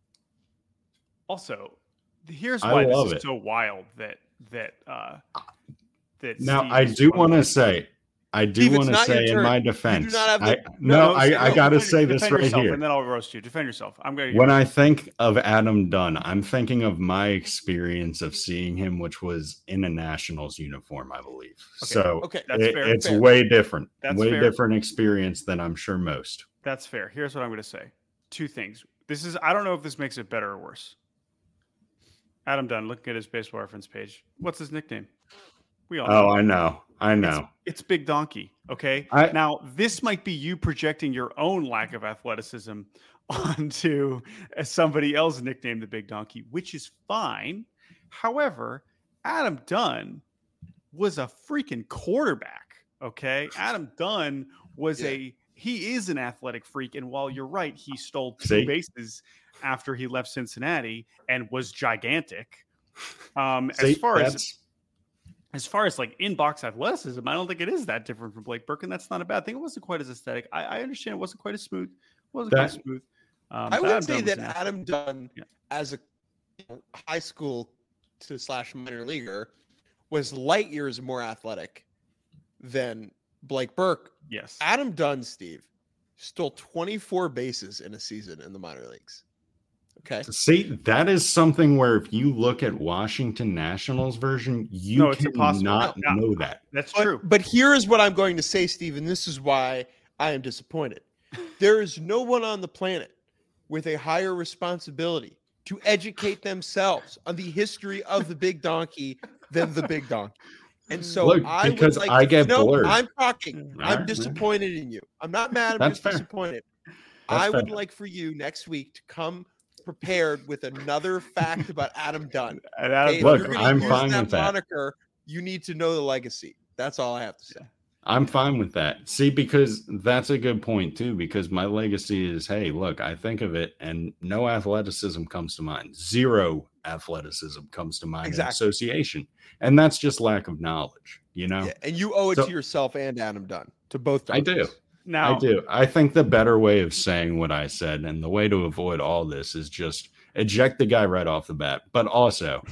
Also, here's I why this love is it. so wild that that uh that Now, Steve I is do one want to of- say, I do Steve, it's want to not your say in turn. my You do defense, not have I, the- no, no, I, I no, got to defend- say this defend right yourself, here. and then I'll roast you. Defend yourself. I'm going. When I think of Adam Dunn, I'm thinking of my experience of seeing him, which was in a Nationals uniform, I believe. Okay, So Okay, That's it- fair, it's fair. way different, That's way fair. different experience than I'm sure most. That's fair. Here's what I'm going to say. Two things. This is. I don't know if this makes it better or worse. Adam Dunn, looking at his baseball reference page. What's his nickname? We all know. Oh, I know, I It's, know. it's Big Donkey. Okay. I- now, this might be you projecting your own lack of athleticism onto uh, somebody else nicknamed the Big Donkey, which is fine. However, Adam Dunn was a freaking quarterback. Okay. Adam Dunn was Yeah. a, he is an athletic freak. And while you're right, he stole two See? bases after he left Cincinnati and was gigantic. Um, See, as far as that's as far as like in-box athleticism, I don't think it is that different from Blake Burke, and that's not a bad thing. It wasn't quite as aesthetic. I, I understand it wasn't quite as smooth. It wasn't That- quite smooth. Um, I but would Adam say Dunn was that an athlete. Adam Dunn, Yeah. as a you know, high school to slash minor leaguer, was light years more athletic than Blake Burke. Yes. Adam Dunn, Steve, stole twenty-four bases in a season in the minor leagues. Okay. See, that is something where if you look at Washington Nationals version, you No, it's impossible. cannot No, no. know that. That's But, true. but here is what I'm going to say, Steve, and this is why I am disappointed. There is no one on the planet with a higher responsibility to educate themselves on the history of the big donkey than the big donkey. And so Look, I would because like I to- get no, blurred. I'm talking. All I'm right, disappointed in you. I'm not mad. I'm That's just fair. disappointed. That's I would fair. like for you next week to come prepared with another fact about Adam Dunn. And Adam Okay? If Look, you're gonna I'm use fine that with that. moniker, you need to know the legacy. That's all I have to say. I'm fine with that. See, because that's a good point too, because my legacy is, hey, look, I think of it and no athleticism comes to mind. Zero athleticism comes to mind in Exactly. association. And that's just lack of knowledge, you know? Yeah, and you owe it So- to yourself and Adam Dunn, to both. I do. donkeys. Now, I do. I think the better way of saying what I said and the way to avoid all this is just eject the guy right off the bat. But also,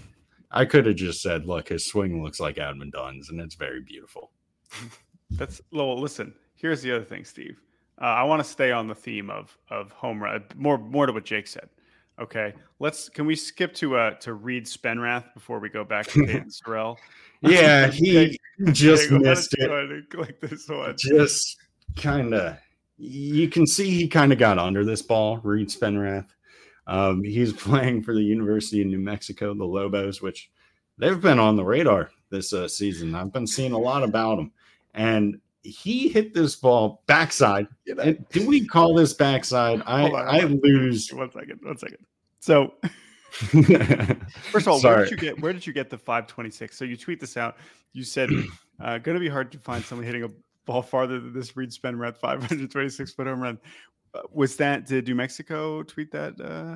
I could have just said, look, his swing looks like Adam Dunn's and it's very beautiful. That's well. Listen, here's the other thing, Steve. Uh, I want to stay on the theme of of home run. More more to what Jake said. Okay, let's. Can we skip to uh to Reed Spenrath before we go back to Peyton Sorrell? Yeah, he just Jake, why don't missed you it. go ahead and click this one. Just kind of, you can see he kind of got under this ball, Reed Spenrath. Um, he's playing for the University of New Mexico, the Lobos, which they've been on the radar this uh, season. I've been seeing a lot about them. And he hit this ball backside. And do we call this backside? I, Hold on, I hold on. lose. One second. One second. So, first of all, where Sorry. did you get where did you get the five twenty-six? So you tweet this out. You said, uh, "Going to be hard to find someone hitting a ball farther than this Reed Spenrath five twenty-six foot home run." Uh, was that did New Mexico tweet that? Uh,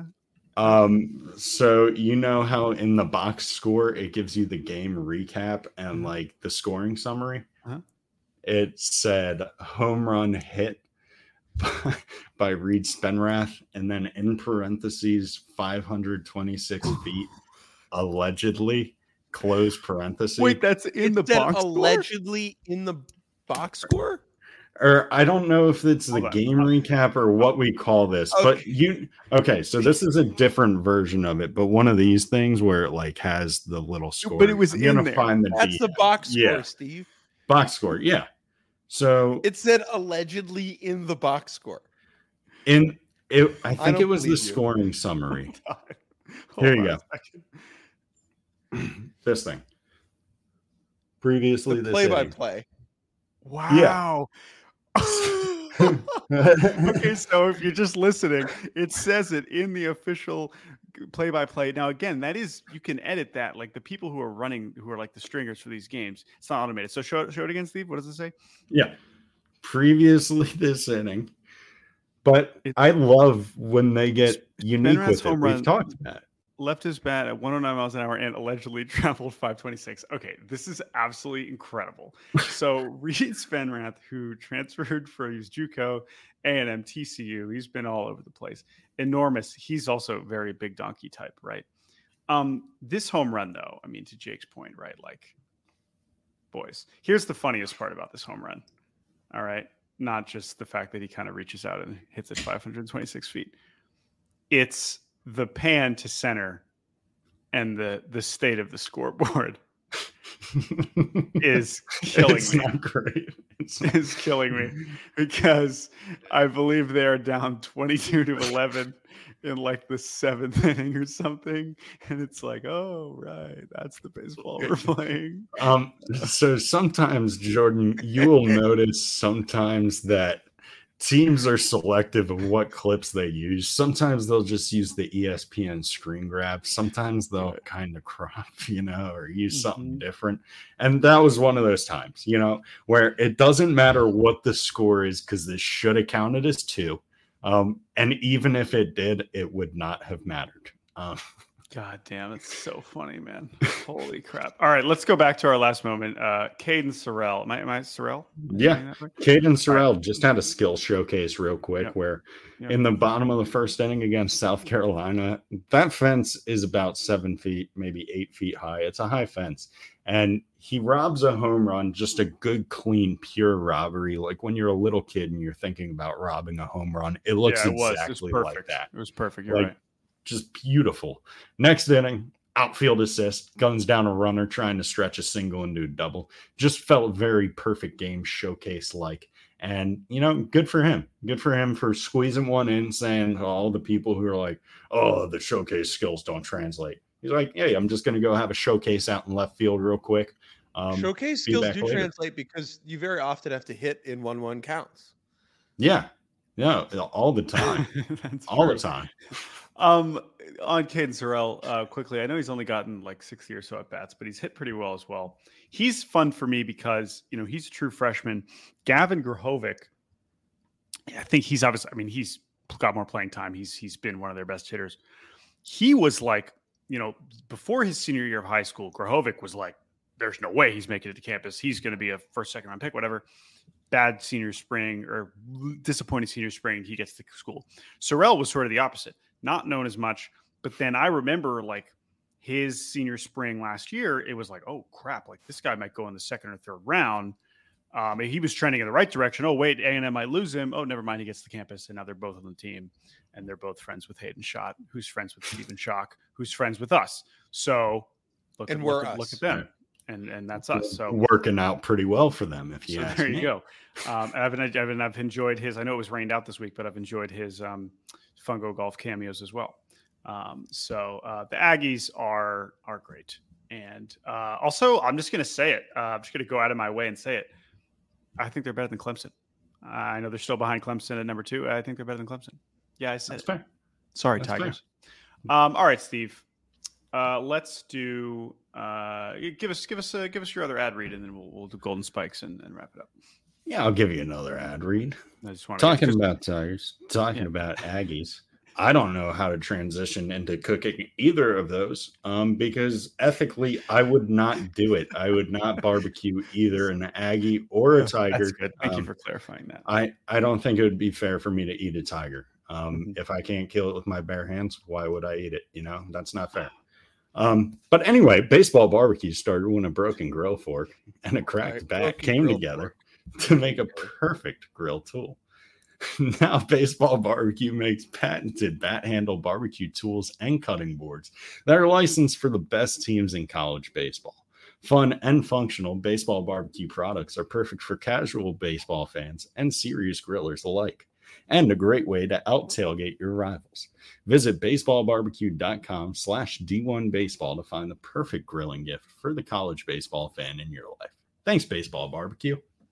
Um, so you know how in the box score it gives you the game recap and like the scoring summary? Uh-huh. It said home run hit by, by Reed Spenrath, and then in parentheses five hundred twenty-six feet allegedly, close parentheses. wait, that's in the It said box score? allegedly in the box score. Or I don't know if it's the Hold on. game recap or what we call this, but Okay. you okay. So this is a different version of it, but one of these things where it like has the little score. But it was I'm in gonna there. find the That's D- the box score, Yeah. Steve. box score. Yeah. So It said allegedly in the box score. in it, I think don't it was the believe you. scoring summary. Hold Here you on go. a second. This thing. Previously, The this play by inning. play. Wow. Okay, so if you're just listening, it says it in the official play-by-play. Now, again, that is you can edit that. Like the people who are running, who are like the stringers for these games, it's not automated. So show show it again, Steve. What does it say? Yeah. Previously this inning. But It- I love when they get unique Spenrath's with it. home We've run- talked about it. Left his bat at one oh nine miles an hour and allegedly traveled five twenty-six. Okay, this is absolutely incredible. So Reed Spenrath, who transferred for he was JUCO, A and M, T C U, he's been all over the place. Enormous. He's also very big donkey type, right? Um, this home run, though, I mean, to Jake's point, right? Like, boys, here's the funniest part about this home run. All right, not just the fact that he kind of reaches out and hits it five hundred twenty-six feet. It's the pan to center and the the state of the scoreboard is killing It's me. not great. It's Is killing me because I believe they are down twenty-two to eleven in like the seventh inning or something, and it's like, oh right, that's the baseball we're playing. Um, so sometimes, Jordan, you will notice sometimes that teams are selective of what clips they use. Sometimes they'll just use the E S P N screen grab. Sometimes they'll Right. kind of crop, you know, or use something Mhm. different. And that was one of those times, you know, where it doesn't matter what the score is because this should have counted as two. Um, and even if it did, it would not have mattered. Um, God damn, it's so funny, man. Holy crap. All right, let's go back to our last moment. Uh, Caden Sorrell. Am I, am I Sorrell? Yeah. Caden Sorrell right. just had a skill showcase real quick yep. where yep. in the bottom of the first inning against South Carolina, that fence is about seven feet, maybe eight feet high. It's a high fence. And he robs a home run, just a good, clean, pure robbery. Like when you're a little kid and you're thinking about robbing a home run, it looks yeah, it was. exactly it was like that. It was perfect. You're like, right. Just beautiful. Next inning, outfield assist, guns down a runner, trying to stretch a single into a double. Just felt very perfect game showcase like. And, you know, good for him. Good for him for squeezing one in, saying to all the people who are like, oh, the showcase skills don't translate. He's like, hey, I'm just going to go have a showcase out in left field real quick. Um, showcase skills do later. translate because you very often have to hit in one one counts. Yeah. Yeah. All the time. all true. the time. Um, on Caden Sorrell, uh, quickly, I know he's only gotten like sixty or so at bats, but he's hit pretty well as well. He's fun for me because, you know, he's a true freshman. Gavin Grahovic, I think he's obviously, I mean, he's got more playing time. He's, he's been one of their best hitters. He was like, you know, before his senior year of high school, Grahovic was like, there's no way he's making it to campus. He's going to be a first, second round pick, whatever. Bad senior spring or disappointing senior spring, he gets to school. Sorrell was sort of the opposite. Not known as much, but then I remember like his senior spring last year, it was like, oh crap, like this guy might go in the second or third round. Um, he was trending in the right direction. Oh wait, A and M might lose him. Oh, never mind, he gets to campus, and now they're both on the team, and they're both friends with Hayden Schott, who's friends with Stephen Schock, who's friends with us. So look, and at, we're look, us. At, look at them. And and that's us. So working out pretty well for them, if you so ask there me. you go. Um, I've, I've I've enjoyed his. I know it was rained out this week, but I've enjoyed his um, Fungo Golf cameos as well. Um, so uh, the Aggies are are great, and uh, also I'm just going to say it. Uh, I'm just going to go out of my way and say it. I think they're better than Clemson. Uh, I know they're still behind Clemson at number two. I think they're better than Clemson. Yeah, I said that's it. fair. Sorry, that's Tigers. Fair. Um, all right, Steve. Uh, let's do. Uh, give us give us uh, give us your other ad read, and then we'll we'll do Golden Spikes and, and wrap it up. Yeah, I'll give you another ad read. I just want talking to about Tigers, talking yeah. about Aggies. I don't know how to transition into cooking either of those um, because ethically, I would not do it. I would not barbecue either an Aggie or a Tiger. That's good. Thank um, you for clarifying that. I, I don't think it would be fair for me to eat a tiger. Um, Mm-hmm. If I can't kill it with my bare hands, why would I eat it? You know, that's not fair. Um, but anyway, baseball barbecue started when a broken grill fork and a cracked Right, bat came together fork. to make a perfect grill tool. Now Baseball Barbecue makes patented bat handle barbecue tools and cutting boards that are licensed for the best teams in college baseball. Fun and functional Baseball Barbecue products are perfect for casual baseball fans and serious grillers alike, and a great way to out tailgate your rivals. Visit baseballbarbecue.com slash D1Baseball to find the perfect grilling gift for the college baseball fan in your life. Thanks, Baseball Barbecue.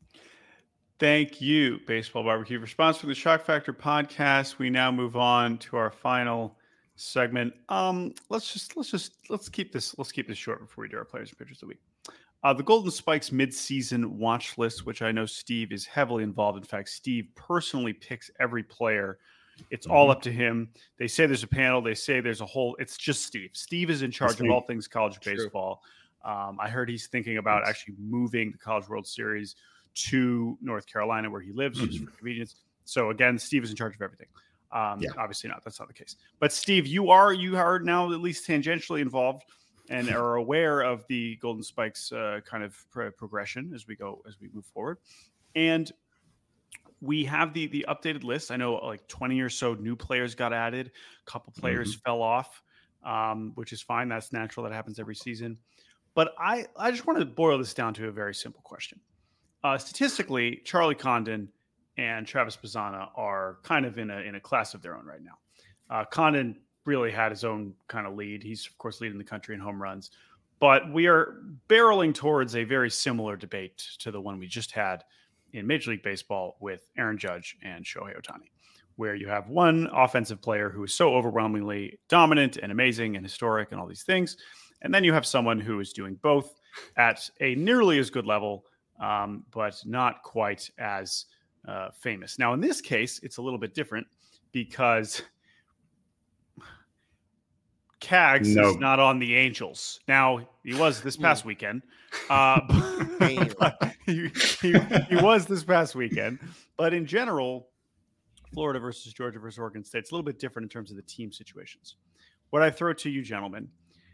Thank you, Baseball Barbecue, for sponsoring the Shock Factor podcast. We now move on to our final segment. Um, let's just let's just let's keep this let's keep this short before we do our players and pitchers of the week. Uh, the Golden Spikes mid-season watch list, which I know Steve is heavily involved. In fact, Steve personally picks every player. It's mm-hmm. all up to him. They say there's a panel. They say there's a whole. It's just Steve. Steve is in charge of all things college True. baseball. Um, I heard he's thinking about yes. actually moving the College World Series to North Carolina, where he lives, mm-hmm. just for convenience. So again, Steve is in charge of everything. Um, yeah. Obviously not. That's not the case. But Steve, you are you are now at least tangentially involved and are aware of the Golden Spikes uh, kind of pro- progression as we go as we move forward. And we have the the updated list. I know like twenty or so new players got added. A couple players mm-hmm. fell off, um, which is fine. That's natural. That happens every season. But I I just want to boil this down to a very simple question. Uh, statistically, Charlie Condon and Travis Bazzana are kind of in a in a class of their own right now. Uh, Condon really had his own kind of lead. He's, of course, leading the country in home runs. But we are barreling towards a very similar debate to the one we just had in Major League Baseball with Aaron Judge and Shohei Ohtani, where you have one offensive player who is so overwhelmingly dominant and amazing and historic and all these things. And then you have someone who is doing both at a nearly as good level, Um, but not quite as uh, famous. Now, in this case, it's a little bit different because Cags No. is not on the Angels. Now, he was this past weekend. Uh, but he, he, he was this past weekend. But in general, Florida versus Georgia versus Oregon State, it's a little bit different in terms of the team situations. What I throw to you, gentlemen,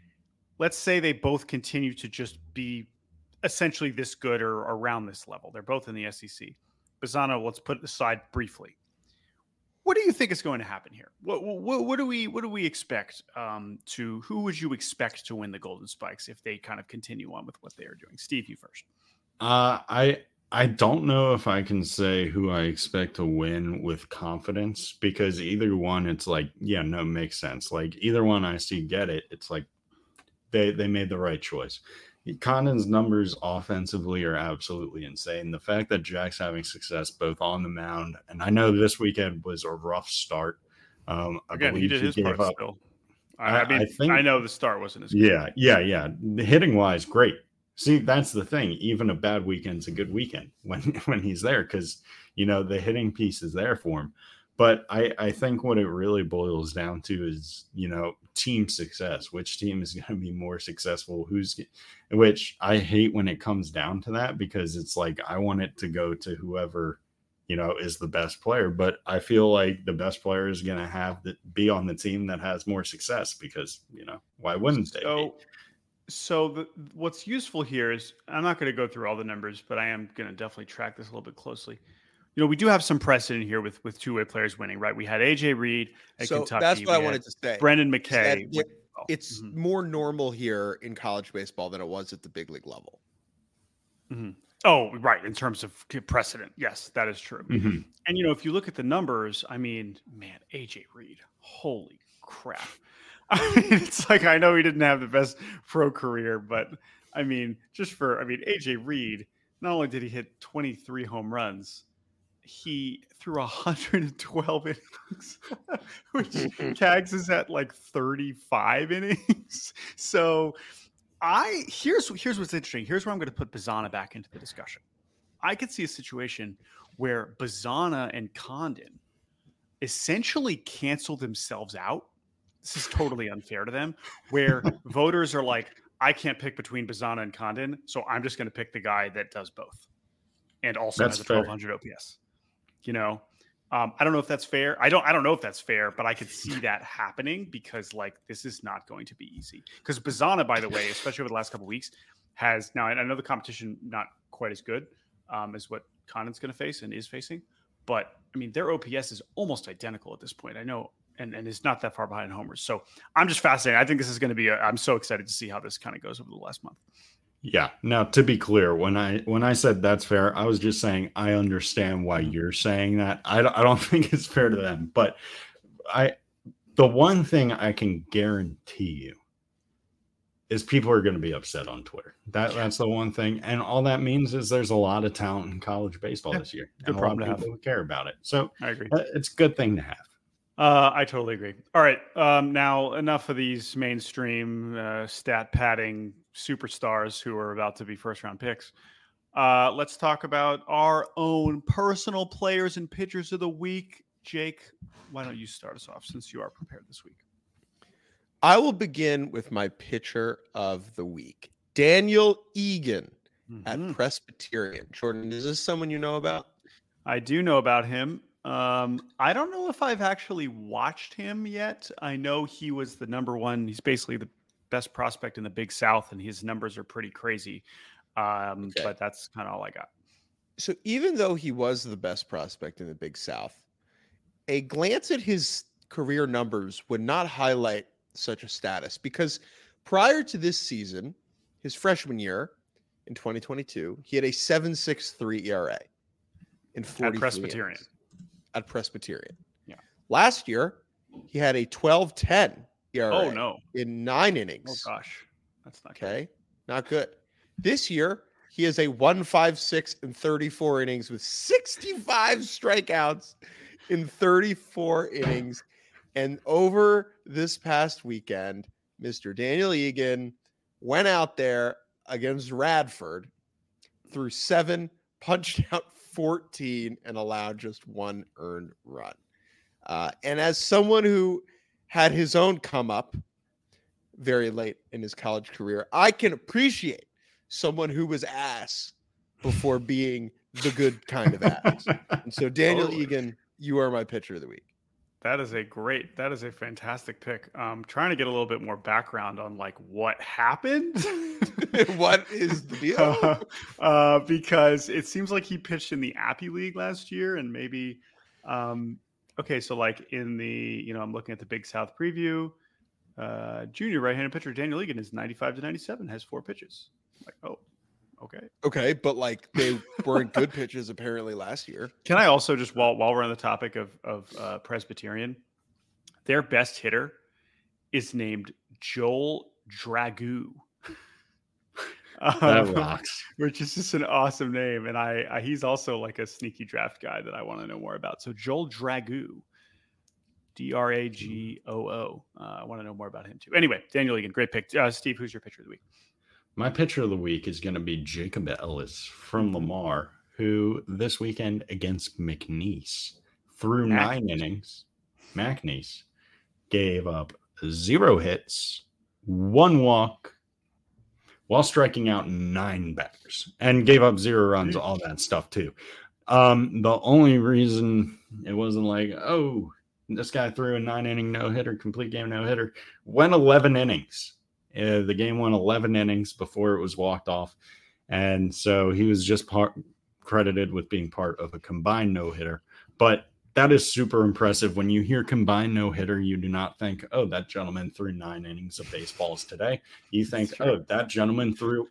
let's say they both continue to just be essentially this good or around this level. They're both in the S E C. Bazzano, let's put it aside briefly. What do you think is going to happen here? What, what, what do we what do we expect um, to? Who would you expect to win the Golden Spikes if they kind of continue on with what they are doing? Steve, you first. Uh, I I don't know if I can say who I expect to win with confidence, because either one, it's like, yeah, no, makes sense. Like either one I see get it. It's like they they made the right choice. Condon's numbers offensively are absolutely insane. The fact that Jack's having success both on the mound, and I know this weekend was a rough start. Um, I Again, he did his part up. still. I, I mean, I, think, I know the start wasn't as good. Yeah, yeah, yeah. Hitting wise, great. See, that's the thing. Even a bad weekend's a good weekend when when he's there, because you know the hitting piece is there for him. But I, I think what it really boils down to is, you know, team success. Which team is going to be more successful? Who's, which I hate when it comes down to that, because it's like I want it to go to whoever, you know, is the best player. But I feel like the best player is going to have to be on the team that has more success, because, you know, why wouldn't they? So, so the, what's useful here is, I'm not going to go through all the numbers, but I am going to definitely track this a little bit closely. You know, we do have some precedent here with with two-way players winning, right? We had A J Reed at so Kentucky. That's what we I wanted to say. Brendan McKay. It, it's mm-hmm. more normal here in college baseball than it was at the big league level. Mm-hmm. Oh, right. In terms of precedent. Yes, that is true. Mm-hmm. And, you know, if you look at the numbers, I mean, man, A J Reed, holy crap. I mean, it's like, I know he didn't have the best pro career, but I mean, just for, I mean, A J Reed, not only did he hit twenty-three home runs, he threw one hundred twelve innings, which Cags is at like thirty-five innings. So I here's here's what's interesting. Here's where I'm going to put Bazzana back into the discussion. I could see a situation where Bazzana and Condon essentially cancel themselves out. This is totally unfair to them, where voters are like, I can't pick between Bazzana and Condon, so I'm just going to pick the guy that does both and also That's has a twelve hundred O P S. You know, um, I don't know if that's fair. I don't. I don't know if that's fair, but I could see that happening, because like this is not going to be easy. Because Bazzana, by the way, especially over the last couple of weeks, has now. I know the competition not quite as good um, as what Condon's going to face and is facing, but I mean their O P S is almost identical at this point. I know, and and it's not that far behind homers. So I'm just fascinated. I think this is going to be. A, I'm so excited to see how this kind of goes over the last month. Yeah. Now, to be clear, when I when I said that's fair, I was just saying I understand why you're saying that. I don't, I don't think it's fair to them. But I, the one thing I can guarantee you is people are going to be upset on Twitter. That that's the one thing, and all that means is there's a lot of talent in college baseball yeah, this year, and a lot of people who care about it. So I agree. It's a good thing to have. Uh, I totally agree. All right. Um, now enough of these mainstream uh, stat padding superstars who are about to be first round picks. Uh, let's talk about our own personal players and pitchers of the week. Jake, why don't you start us off since you are prepared this week? I will begin with my pitcher of the week, Daniel Egan mm-hmm. at Presbyterian. Jordan, is this someone you know about? I do know about him. Um, I don't know if I've actually watched him yet. I know he was the number one. He's basically the best prospect in the Big South, and his numbers are pretty crazy. Um, okay. But that's kind of all I got. So even though he was the best prospect in the Big South, a glance at his career numbers would not highlight such a status, because prior to this season, his freshman year in twenty twenty-two, he had a seven point six three E R A in forty-three at Presbyterian. Innings. At Presbyterian. Yeah. Last year, he had a twelve ten E R A oh, no. in nine innings. Oh, gosh. That's not okay. good. Not good. This year, he has a one five six in thirty-four innings with sixty-five strikeouts in thirty-four innings. And over this past weekend, Mister Daniel Egan went out there against Radford, threw seven, punched out fourteen, and allowed just one earned run. Uh, and as someone who had his own come up very late in his college career. I can appreciate someone who was ass before being the good kind of ass. And so Daniel Totally. Egan, you are my pitcher of the week. That is a great, that is a fantastic pick. Um, trying to get a little bit more background on like what happened. What is the deal? Uh, uh, because it seems like he pitched in the Appy League last year, and maybe, um, okay, so like in the, you know, I'm looking at the Big South preview. Uh, junior right-handed pitcher Daniel Egan is ninety-five to ninety-seven, has four pitches. Like, oh, okay. Okay, but like they weren't good pitches apparently last year. Can I also just while while we're on the topic of of uh, Presbyterian, their best hitter is named Joel Dragoo. That Um, rocks. which is just an awesome name, and I, I he's also like a sneaky draft guy that I want to know more about. So Joel Dragoo, D R A G O O. Uh, I want to know more about him too. Anyway, Daniel Egan, great pick. Uh, Steve, who's your pitcher of the week? My pitcher of the week is going to be Jacob Ellis from Lamar, who this weekend against McNeese through Mac- nine innings, McNeese gave up zero hits, one walk, while striking out nine batters, and gave up zero runs, all that stuff too. Um, the only reason it wasn't like, oh, this guy threw a nine inning no hitter, complete game no hitter, went eleven innings. Uh, the game went eleven innings before it was walked off. And so he was just part credited with being part of a combined no hitter. But that is super impressive. When you hear combined no hitter, you do not think, oh, that gentleman threw nine innings of baseballs today. You think, oh, that gentleman threw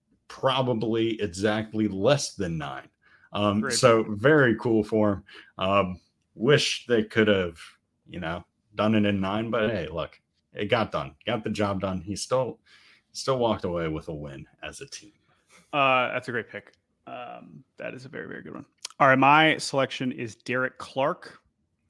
probably exactly less than nine. Um, Great. so very cool for him. Um, wish they could have, you know, done it in nine, but hey, look, it got done, got the job done. He still, still walked away with a win as a team. Uh, that's a great pick. Um, that is a very, very good one. All right, my selection is Derek Clark.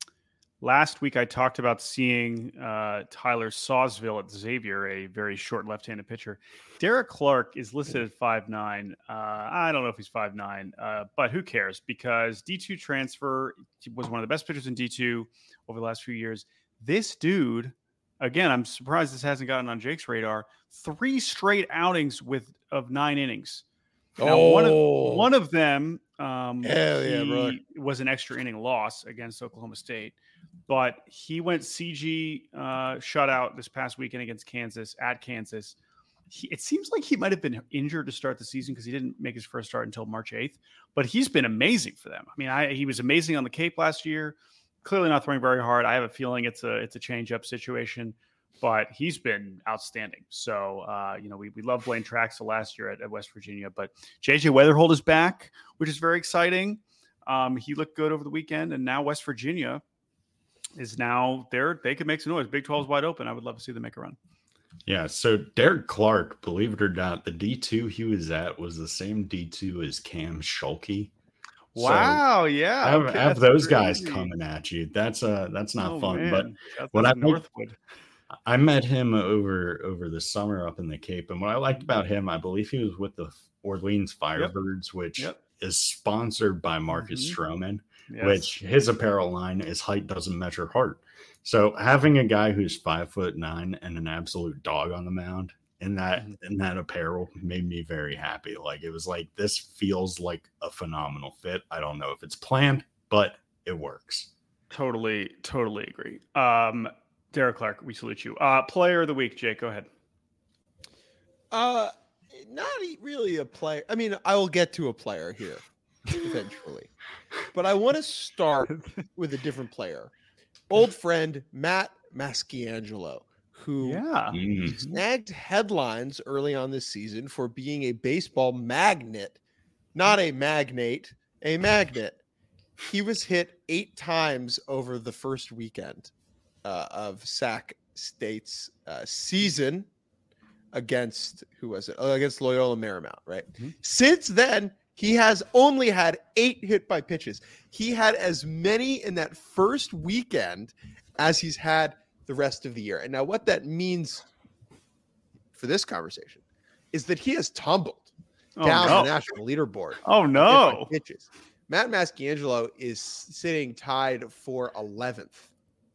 Last week, I talked about seeing uh, Tyler Sawsville at Xavier, a very short left-handed pitcher. Derek Clark is listed at five nine. Uh, I don't know if he's five nine, uh, but who cares? Because D two transfer, he was one of the best pitchers in D two over the last few years. This dude, again, I'm surprised this hasn't gotten on Jake's radar, three straight outings with of nine innings. Now, Oh. one of one of them um, Hell yeah, he brother. was an extra inning loss against Oklahoma State, but he went C G uh, shutout this past weekend against Kansas at Kansas. He, it seems like he might have been injured to start the season because he didn't make his first start until March eighth, but he's been amazing for them. I mean, I, he was amazing on the Cape last year. Clearly not throwing very hard. I have a feeling it's a it's a change up situation, but he's been outstanding. So, uh, you know, we, we love Blaine Traxel last year at, at West Virginia, but J J Weatherhold is back, which is very exciting. Um, he looked good over the weekend, and now West Virginia is now there. They could make some noise. Big twelve is wide open. I would love to see them make a run. Yeah, so Derek Clark, believe it or not, the D two he was at was the same D two as Cam Schulke. Wow, yeah. So have, okay, have that's those guys crazy. coming at you. That's uh that's not Oh, fun. man. But That's- what that's I met- Northwood. I met him over over the summer up in the Cape, and what I liked about him, I believe he was with the Orleans Firebirds, which Yep. is sponsored by Marcus Mhm. Stroman, Yes. which his apparel line is height doesn't measure heart. So having a guy who's five foot nine and an absolute dog on the mound in that Mhm. in that apparel made me very happy. Like it was like this feels like a phenomenal fit. I don't know if it's planned, but it works. Totally, totally agree. Um, Derek Clark, we salute you. Uh, player of the week, Jake, go ahead. Uh, not e- really a player. I mean, I will get to a player here eventually, but I want to start with a different player. Old friend Matt Masciangelo, who Yeah. Mm. snagged headlines early on this season for being a baseball magnet, not a magnate, a magnet. He was hit eight times over the first weekend uh, of Sac State's uh, season against who was it? Oh, against Loyola Marymount, right? Mhm. Since then, he has only had eight hit by pitches. He had as many in that first weekend as he's had the rest of the year. And now what that means for this conversation is that he has tumbled Oh, down no. the national leaderboard. Oh, hit by no. pitches. Matt Masciangelo is sitting tied for eleventh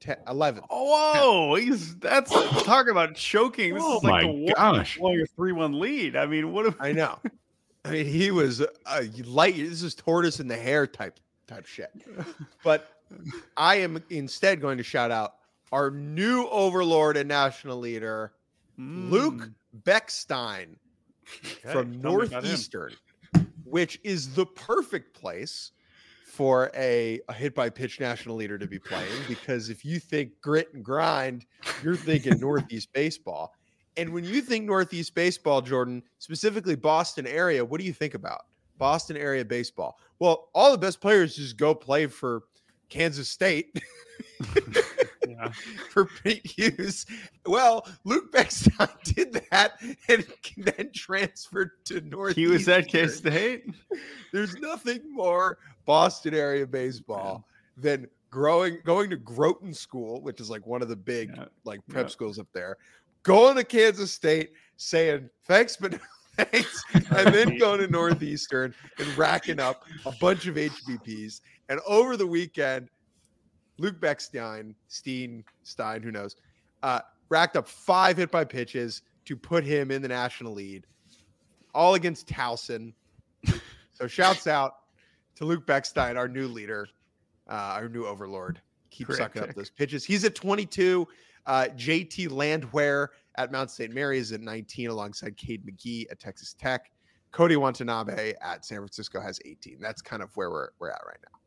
ten, eleventh. Oh, whoa! He's that's talking about choking. This Oh is like my the gosh. Warrior three one lead. I mean, what? If, I know. I mean, he was a light. This is tortoise in the hair type type shit. But I am instead going to shout out our new overlord and national leader, Mm. Luke Beckstein Okay, from tell me about him. Northeastern, which is the perfect place for a, a hit by pitch national leader to be playing. Because if you think grit and grind, you're thinking Northeast baseball. And when you think Northeast baseball, Jordan, specifically Boston area, what do you think about Boston area baseball? Well, all the best players just go play for Kansas State. Yeah. For Pete Hughes. Well, Luke Beckstein did that and then transferred to North. He was at K-State. There's nothing more Boston area baseball than growing going to Groton School, which is like one of the big Yeah. like prep Yeah. schools up there, going to Kansas State, saying thanks, but no thanks, and then going to Northeastern and racking up a bunch of H B Ps. And over the weekend, Luke Beckstein, Steen, Stein, who knows, uh, racked up five hit by pitches to put him in the national lead, all against Towson. So shouts out to Luke Beckstein, our new leader, uh, our new overlord. Keep Great sucking pick. up those pitches. He's at twenty-two. Uh, J T Landwehr at Mount Saint Mary is at nineteen, alongside Cade McGee at Texas Tech. Cody Watanabe at San Francisco has eighteen. That's kind of where we're we're at right now.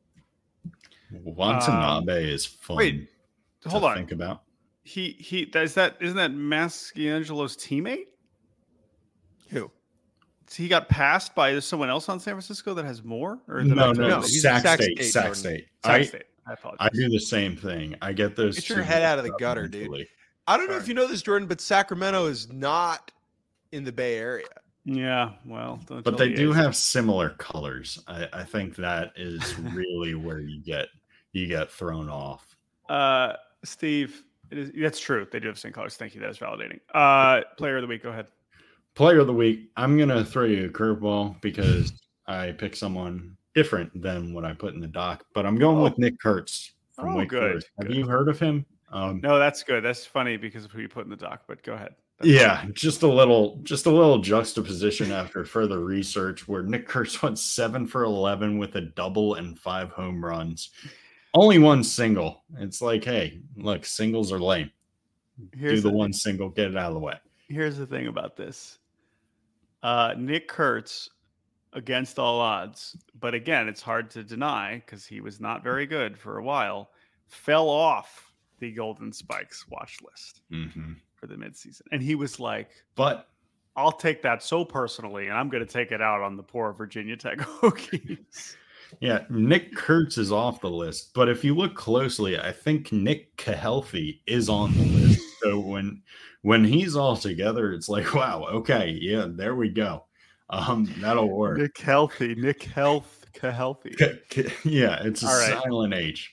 Watanabe is fun. Wait, to hold on. Think about. He he. Is that isn't that Masciangelo's teammate? Who? So he got passed by someone else on San Francisco that has more, or is it No, like- no, No, no. he's Sac at Sac State. State, Sac Jordan. State. Sac I, State. I apologize. I do the same thing. I get those. Get your two head out of the mixed up gutter, dude. mentally. I don't know if Sorry. you know this, Jordan, but Sacramento is not in the Bay Area. Yeah, well, don't But tell they the do A's. have similar colors. I, I think that is really where you get you get thrown off. Uh, Steve, it is that's true. They do have the same colors. Thank you. That is validating. Uh, player of the week. Go ahead. Player of the week. I'm gonna throw you a curveball because I picked someone different than what I put in the doc. But I'm going Oh. with Nick Kurtz from Oh, Wake good, Forest. Have good. you heard of him? Um, No, that's good. That's funny because of who you put in the doc. But go ahead. That's Yeah, just a little, just a little juxtaposition after further research, where Nick Kurtz went seven for eleven with a double and five home runs, only one single. It's like, hey, look, singles are lame. Here's Do the the- one single, get it out of the way. Here's the thing about this. Uh, Nick Kurtz, against all odds, but again, it's hard to deny because he was not very good for a while, fell off the Golden Spikes watch list hmm for the midseason. And he was like, But I'll take that so personally, and I'm going to take it out on the poor Virginia Tech Hokies. yeah, Nick Kurtz is off the list. But if you look closely, I think Nick Cahelfie is on the list. So when when he's all together, it's like, wow, okay, yeah, there we go. Um, that'll work. Nick Healthy, Nick Health, Healthy. Ca- ca- yeah, it's a All right. silent H.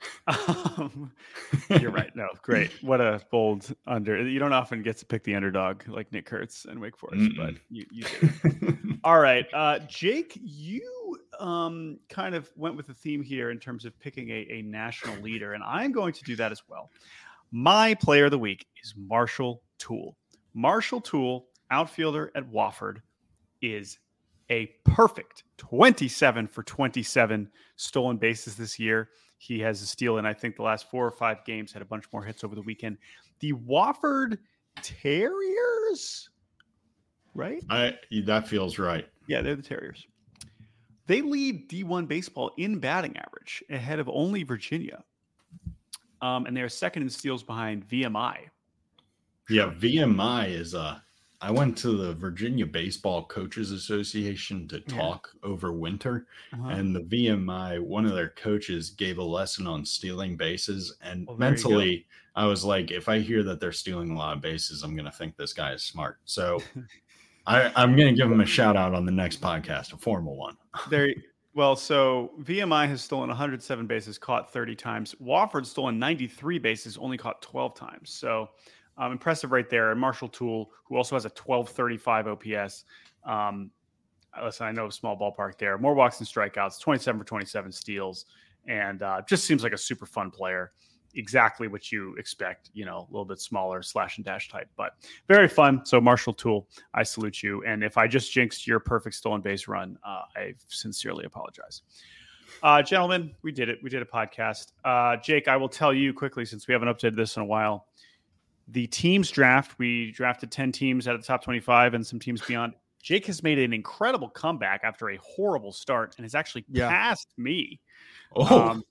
Um, you're right. No, great. What a bold under. You don't often get to pick the underdog like Nick Kurtz and Wake Forest, but Mm-mm. you, you did. All right. Uh, Jake, you um, kind of went with the theme here in terms of picking a, a national leader, and I'm going to do that as well. My player of the week is Marshall Toole. Marshall Toole, outfielder at Wofford, is a perfect twenty-seven for twenty-seven stolen bases this year. He has a steal in, I think, the last four or five games, had a bunch more hits over the weekend. The Wofford Terriers, right? I that feels right. Yeah, they're the Terriers. They lead D one baseball in batting average, ahead of only Virginia. Um, and they're second in steals behind V M I. Yeah, V M I is uh I went to the Virginia Baseball Coaches Association to Yeah. talk over winter, Uh-huh. and the V M I, one of their coaches gave a lesson on stealing bases, and Well, there you mentally I was like, if I hear that they're stealing a lot of bases, I'm gonna think this guy is smart. So I, I'm gonna give him a shout out on the next podcast, a formal one. There, well, so V M I has stolen one hundred seven bases, caught thirty times. Wofford's stolen ninety-three bases, only caught twelve times. So um, impressive right there. And Marshall Toole, who also has a twelve thirty-five O P S. Um, listen, I know a small ballpark there. More walks and strikeouts, twenty-seven for twenty-seven steals, and uh, just seems like a super fun player. exactly what you expect, you know, a little bit smaller slash and dash type, but very fun. So Marshall Tool, I salute you. And if I just jinxed your perfect stolen base run, uh, I sincerely apologize. Uh, gentlemen, we did it. We did a podcast. Uh, Jake, I will tell you quickly, since we haven't updated this in a while, the teams draft, we drafted ten teams out of the top twenty-five and some teams beyond. Jake has made an incredible comeback after a horrible start and has actually yeah. passed me. Oh, um,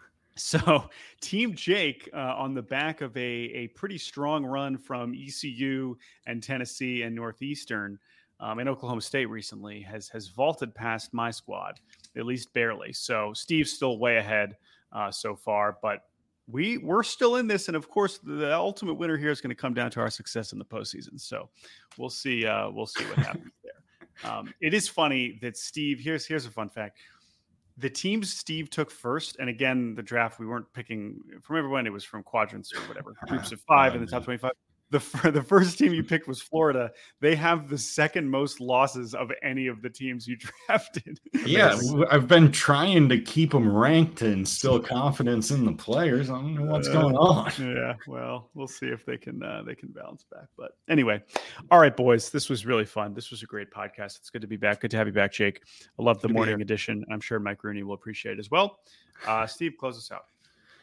so Team Jake uh, on the back of a, a pretty strong run from E C U and Tennessee and Northeastern um, and Oklahoma State recently has, has vaulted past my squad, at least barely. So Steve's still way ahead uh, so far, but we we're still in this. And of course, the ultimate winner here is going to come down to our success in the postseason. So we'll see. Uh, we'll see what happens there. Um, it is funny that Steve, here's, here's a fun fact. The teams Steve took first, and again, the draft, we weren't picking from everyone. It was from quadrants or whatever, groups of five in the top twenty-five. The, the first team you picked was Florida. They have the second most losses of any of the teams you drafted. Yeah, I've been trying to keep them ranked and instill confidence in the players. I don't know what's uh, going on. Yeah, well, we'll see if they can uh, they can bounce back. But anyway, all right, boys, this was really fun. This was a great podcast. It's good to be back. Good to have you back, Jake. I love the good morning edition. I'm sure Mike Rooney will appreciate it as well. Uh, Steve, close us out.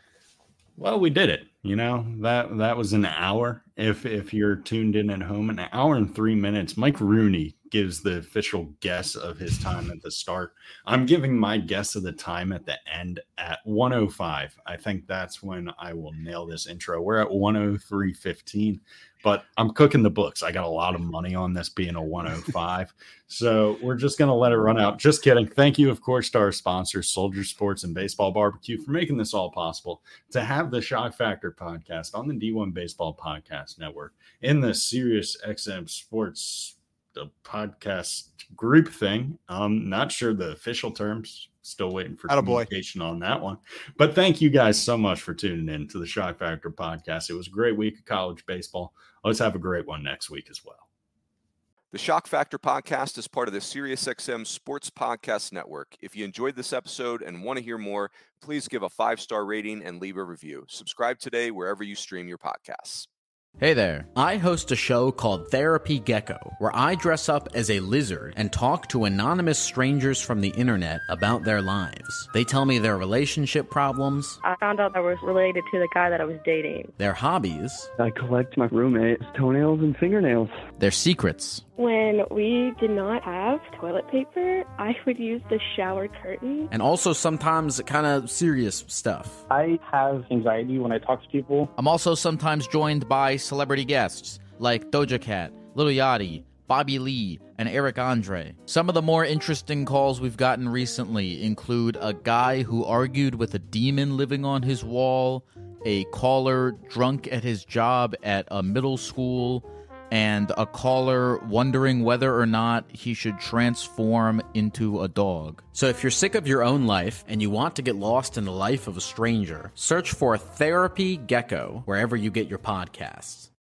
Well, we did it. You know, that that was an hour. If if you're tuned in at home, an hour and three minutes. Mike Rooney gives the official guess of his time at the start. I'm giving my guess of the time at the end at one oh five. I think that's when I will nail this intro. We're at one oh three fifteen, but I'm cooking the books. I got a lot of money on this being a one oh five. So we're just going to let it run out. Just kidding. Thank you, of course, to our sponsors, Soldier Sports and Baseball Barbecue, for making this all possible. To have the Shock Factor podcast on the D one Baseball Podcast Network in the Sirius X M Sports the podcast group thing. Um, not sure the official terms. Still waiting for communication on that one. But thank you guys so much for tuning in to the Shock Factor podcast. It was a great week of college baseball. Let's have a great one next week as well. The Shock Factor podcast is part of the SiriusXM Sports Podcast Network. If you enjoyed this episode and want to hear more, please give a five-star rating and leave a review. Subscribe today wherever you stream your podcasts. Hey there. I host a show called Therapy Gecko, where I dress up as a lizard and talk to anonymous strangers from the internet about their lives. They tell me their relationship problems. I found out I was related to the guy that I was dating. Their hobbies. I collect my roommate's toenails and fingernails. Their secrets. When we did not have toilet paper, I would use the shower curtain. And also sometimes kind of serious stuff. I have anxiety when I talk to people. I'm also sometimes joined by celebrity guests like Doja Cat, Lil Yachty, Bobby Lee, and Eric Andre. Some of the more interesting calls we've gotten recently include a guy who argued with a demon living on his wall, a caller drunk at his job at a middle school, and a caller wondering whether or not he should transform into a dog. So if you're sick of your own life and you want to get lost in the life of a stranger, search for Therapy Gecko wherever you get your podcasts.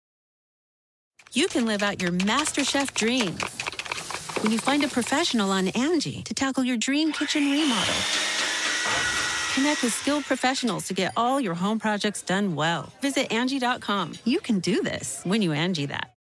You can live out your MasterChef dreams when you find a professional on Angie to tackle your dream kitchen remodel. Connect with skilled professionals to get all your home projects done well. Visit Angie dot com. You can do this when you Angie that.